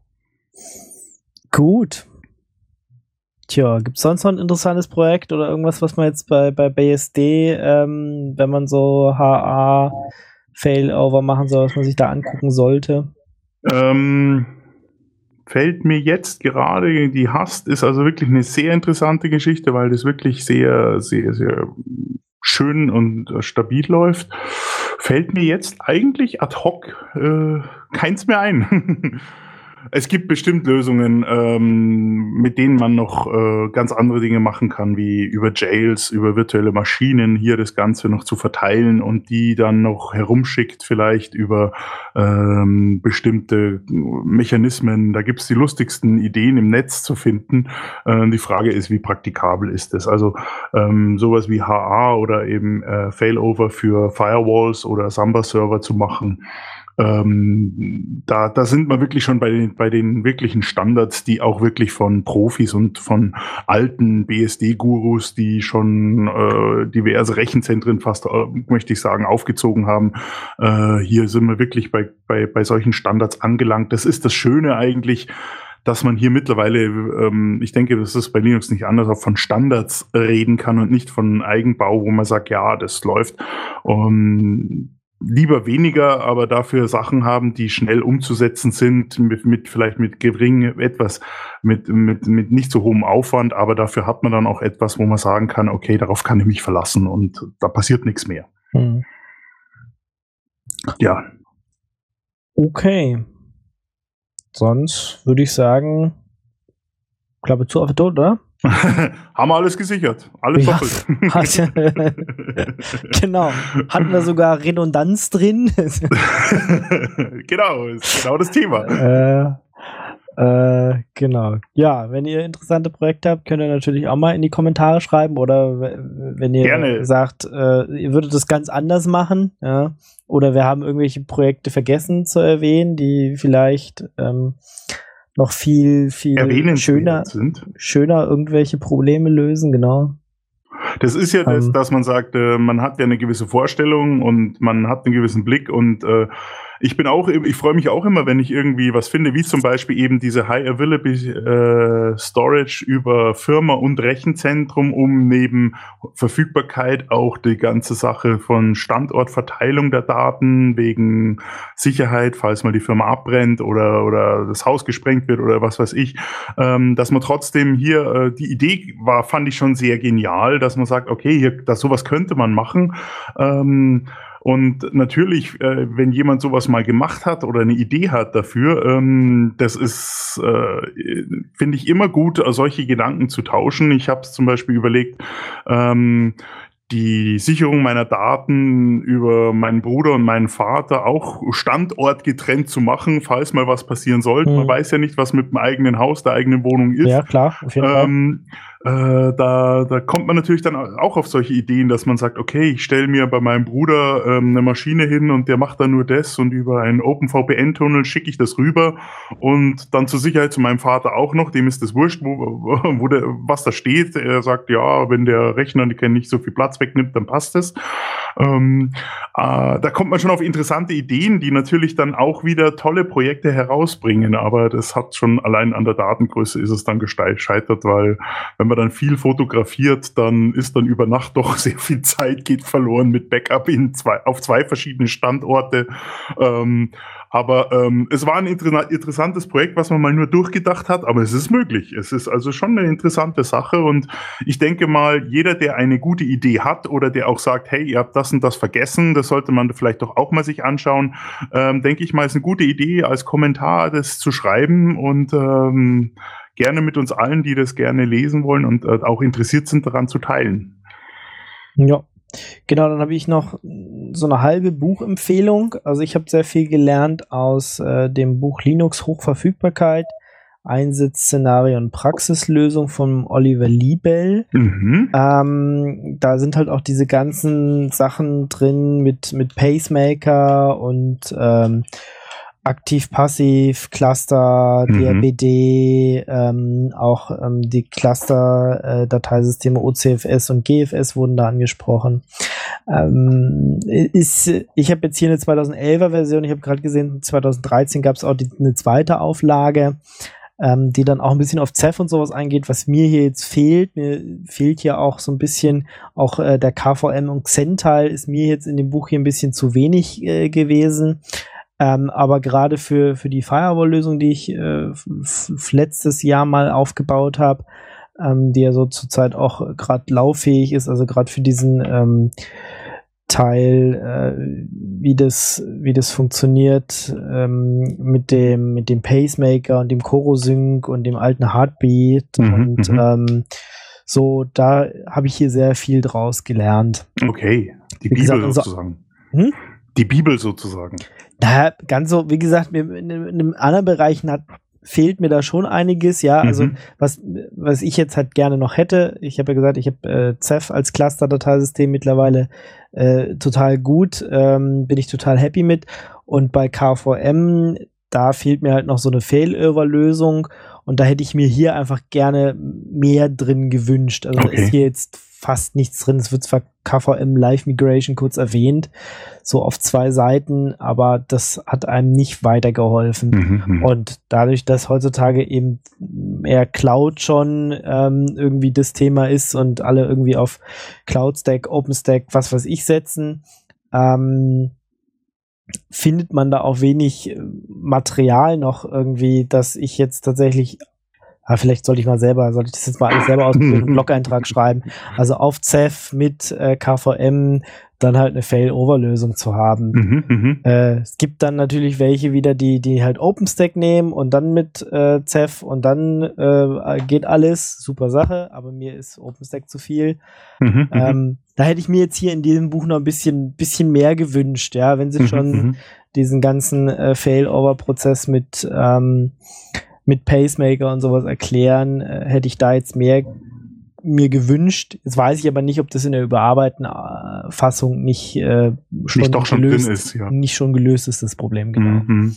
Gut. Tja, gibt es sonst noch ein interessantes Projekt oder irgendwas, was man jetzt bei, bei B S D, ähm, wenn man so H A Failover machen soll, was man sich da angucken sollte? Ähm, fällt mir jetzt gerade, die Hast ist also wirklich eine sehr interessante Geschichte, weil das wirklich sehr, sehr, sehr schön und stabil läuft. Fällt mir jetzt eigentlich ad hoc äh, keins mehr ein. Es gibt bestimmt Lösungen, ähm, mit denen man noch äh, ganz andere Dinge machen kann, wie über Jails, über virtuelle Maschinen hier das Ganze noch zu verteilen und die dann noch herumschickt, vielleicht über ähm, bestimmte Mechanismen. Da gibt's die lustigsten Ideen im Netz zu finden. Äh, die Frage ist, wie praktikabel ist es? Also ähm, sowas wie H A oder eben äh, Failover für Firewalls oder Samba-Server zu machen. Ähm, da, da sind wir wirklich schon bei den, bei den wirklichen Standards, die auch wirklich von Profis und von alten B S D-Gurus, die schon äh, diverse Rechenzentren fast, äh, möchte ich sagen, aufgezogen haben. Äh, hier sind wir wirklich bei, bei, bei solchen Standards angelangt. Das ist das Schöne eigentlich, dass man hier mittlerweile, ähm, ich denke, das ist bei Linux nicht anders, auch von Standards reden kann und nicht von Eigenbau, wo man sagt, ja, das läuft. Um, lieber weniger, aber dafür Sachen haben, die schnell umzusetzen sind, mit, mit vielleicht mit geringem etwas, mit, mit, mit nicht so hohem Aufwand, aber dafür hat man dann auch etwas, wo man sagen kann, okay, darauf kann ich mich verlassen und da passiert nichts mehr. Hm. Ja. Okay. Sonst würde ich sagen, Klappe zu auf den Tod, oder? Haben wir alles gesichert. Alles ja, doppelt. Genau. Hatten wir sogar Redundanz drin? Genau, ist genau das Thema. Äh, äh, genau. Ja, wenn ihr interessante Projekte habt, könnt ihr natürlich auch mal in die Kommentare schreiben oder wenn ihr Gerne. sagt, äh, ihr würdet das ganz anders machen, ja, oder wir haben irgendwelche Projekte vergessen zu erwähnen, die vielleicht ähm, noch viel, viel schöner, sind. schöner irgendwelche Probleme lösen, genau. Das ist ja das, Ähm, dass man sagt, äh, man hat ja eine gewisse Vorstellung und man hat einen gewissen Blick und äh, ich bin auch, ich freue mich auch immer, wenn ich irgendwie was finde, wie zum Beispiel eben diese High Availability äh, Storage über Firma und Rechenzentrum, um neben Verfügbarkeit auch die ganze Sache von Standortverteilung der Daten wegen Sicherheit, falls mal die Firma abbrennt oder oder das Haus gesprengt wird oder was weiß ich, ähm, dass man trotzdem hier äh, die Idee war, fand ich schon sehr genial, dass man sagt, okay, hier, das sowas könnte man machen. Ähm, Und natürlich, äh, wenn jemand sowas mal gemacht hat oder eine Idee hat dafür, ähm, das ist, äh, finde ich, immer gut, solche Gedanken zu tauschen. Ich habe zum Beispiel überlegt, ähm, die Sicherung meiner Daten über meinen Bruder und meinen Vater auch standortgetrennt zu machen, falls mal was passieren sollte. Mhm. Man weiß ja nicht, was mit dem eigenen Haus, der eigenen Wohnung ist. Ja, klar, auf jeden Fall. Ähm, äh, da, da kommt man natürlich dann auch auf solche Ideen, dass man sagt, okay, ich stelle mir bei meinem Bruder ähm, eine Maschine hin und der macht dann nur das und über einen OpenVPN-Tunnel schicke ich das rüber und dann zur Sicherheit zu meinem Vater auch noch, dem ist das wurscht, wo, wo der, was da steht. Er sagt, ja, wenn der Rechner nicht so viel Platz wegnimmt, dann passt es. Ähm, äh, da kommt man schon auf interessante Ideen, die natürlich dann auch wieder tolle Projekte herausbringen, aber das hat schon allein an der Datengröße ist es dann gescheitert, weil wenn man dann viel fotografiert, dann ist dann über Nacht doch sehr viel Zeit geht verloren mit Backup in zwei, auf zwei verschiedene Standorte. Ähm, aber ähm, es war ein inter- interessantes Projekt, was man mal nur durchgedacht hat, aber es ist möglich. Es ist also schon eine interessante Sache und ich denke mal, jeder, der eine gute Idee hat oder der auch sagt, hey, ihr habt das und das vergessen, das sollte man vielleicht doch auch mal sich anschauen, ähm, denke ich mal, ist eine gute Idee, als Kommentar das zu schreiben und ähm, gerne mit uns allen, die das gerne lesen wollen und äh, auch interessiert sind, daran zu teilen. Ja, genau, dann habe ich noch so eine halbe Buchempfehlung. Also ich habe sehr viel gelernt aus äh, dem Buch Linux Hochverfügbarkeit, Einsatzszenario und Praxislösung von Oliver Liebel. Mhm. Ähm, da sind halt auch diese ganzen Sachen drin mit, mit Pacemaker und ähm, Aktiv-Passiv, Cluster, Mhm. D R B D, ähm, auch ähm, die Cluster-Dateisysteme O C F S und G F S wurden da angesprochen. Ähm, ist, ich habe jetzt hier eine zweitausendelfer Version, ich habe gerade gesehen, zweitausenddreizehn gab es auch die, eine zweite Auflage, ähm, die dann auch ein bisschen auf Ceph und sowas eingeht, was mir hier jetzt fehlt. Mir fehlt hier auch so ein bisschen, auch äh, der K V M und Xen-Teil ist mir jetzt in dem Buch hier ein bisschen zu wenig äh, gewesen. Ähm, aber gerade für, für die Firewall-Lösung, die ich äh, f- f- letztes Jahr mal aufgebaut habe, ähm, die ja so zurzeit auch gerade lauffähig ist, also gerade für diesen ähm, Teil, äh, wie das, wie das funktioniert ähm, mit dem, mit dem Pacemaker und dem Chorosync und dem alten Heartbeat Mhm, und mhm. ähm, so, da habe ich hier sehr viel draus gelernt. Okay, die Wie gesagt, Bibel unser- sozusagen. Hm? Die Bibel sozusagen. Naja, ganz so, wie gesagt, mir- in, in, in anderen Bereichen hat, fehlt mir da schon einiges, ja, also Mhm. was, was ich jetzt halt gerne noch hätte, ich habe ja gesagt, ich habe äh, Ceph als Cluster-Dateisystem mittlerweile äh, total gut, ähm, bin ich total happy mit und bei K V M, da fehlt mir halt noch so eine Failover-Lösung und da hätte ich mir hier einfach gerne mehr drin gewünscht, also da Okay. ist hier jetzt fast nichts drin, es wird zwar K V M Live Migration kurz erwähnt, so auf zwei Seiten, aber das hat einem nicht weitergeholfen. Mhm, mhm. Und dadurch, dass heutzutage eben eher Cloud schon ähm, irgendwie das Thema ist und alle irgendwie auf Cloud Stack, OpenStack, was weiß ich setzen, ähm, findet man da auch wenig äh, Material noch irgendwie, dass ich jetzt tatsächlich, ah, vielleicht sollte ich mal selber, sollte ich das jetzt mal alles selber ausprobieren, einen Blog-Eintrag schreiben. Also auf Ceph mit äh, K V M dann halt eine Fail-Over-Lösung zu haben. Mhm, mhm. Äh, es gibt dann natürlich welche wieder, die, die halt OpenStack nehmen und dann mit äh, Ceph und dann äh, geht alles, super Sache, aber mir ist OpenStack zu viel. Mhm, mhm. Ähm, da hätte ich mir jetzt hier in diesem Buch noch ein bisschen, bisschen mehr gewünscht, ja, wenn sie Mhm, schon mhm. diesen ganzen äh, Fail-Over-Prozess mit, ähm, mit Pacemaker und sowas erklären, äh, hätte ich da jetzt mehr mir gewünscht. Jetzt weiß ich aber nicht, ob das in der überarbeiteten äh, Fassung nicht äh, schon, Nicht doch schon gelöst, drin ist, ja. nicht schon gelöst ist, das Problem, genau. Mhm.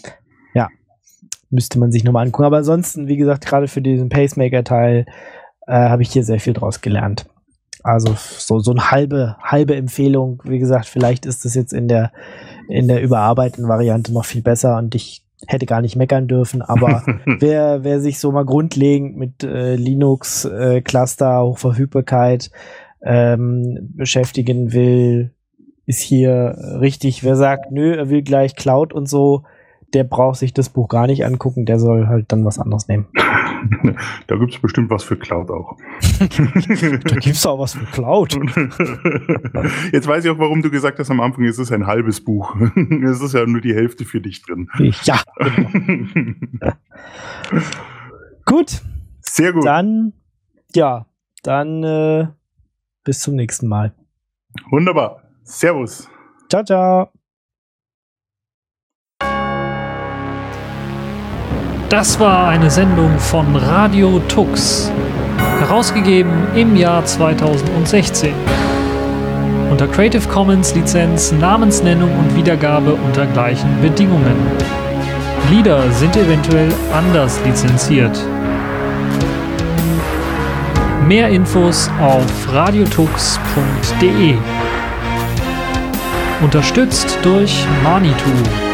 Müsste man sich nochmal angucken. Aber ansonsten, wie gesagt, gerade für diesen Pacemaker-Teil äh, habe ich hier sehr viel draus gelernt. Also so, so eine halbe, halbe Empfehlung. Wie gesagt, vielleicht ist das jetzt in der, in der überarbeiteten Variante noch viel besser und ich hätte gar nicht meckern dürfen, aber wer, wer sich so mal grundlegend mit äh, Linux, äh, Cluster, Hochverfügbarkeit ähm, beschäftigen will, ist hier richtig. Wer sagt, nö, er will gleich Cloud und so, der braucht sich das Buch gar nicht angucken, der soll halt dann was anderes nehmen. Da gibt es bestimmt was für Cloud auch. Da gibt es auch was für Cloud. Jetzt weiß ich auch, warum du gesagt hast am Anfang, es ist ein halbes Buch. Es ist ja nur die Hälfte für dich drin. Ja. Genau. Gut. Sehr gut. Dann, ja, dann äh, bis zum nächsten Mal. Wunderbar. Servus. Ciao, ciao. Das war eine Sendung von Radio Tux, herausgegeben im Jahr zweitausendsechzehn. Unter Creative Commons Lizenz, Namensnennung und Wiedergabe unter gleichen Bedingungen. Lieder sind eventuell anders lizenziert. Mehr Infos auf radiotux punkt de. Unterstützt durch Manitou.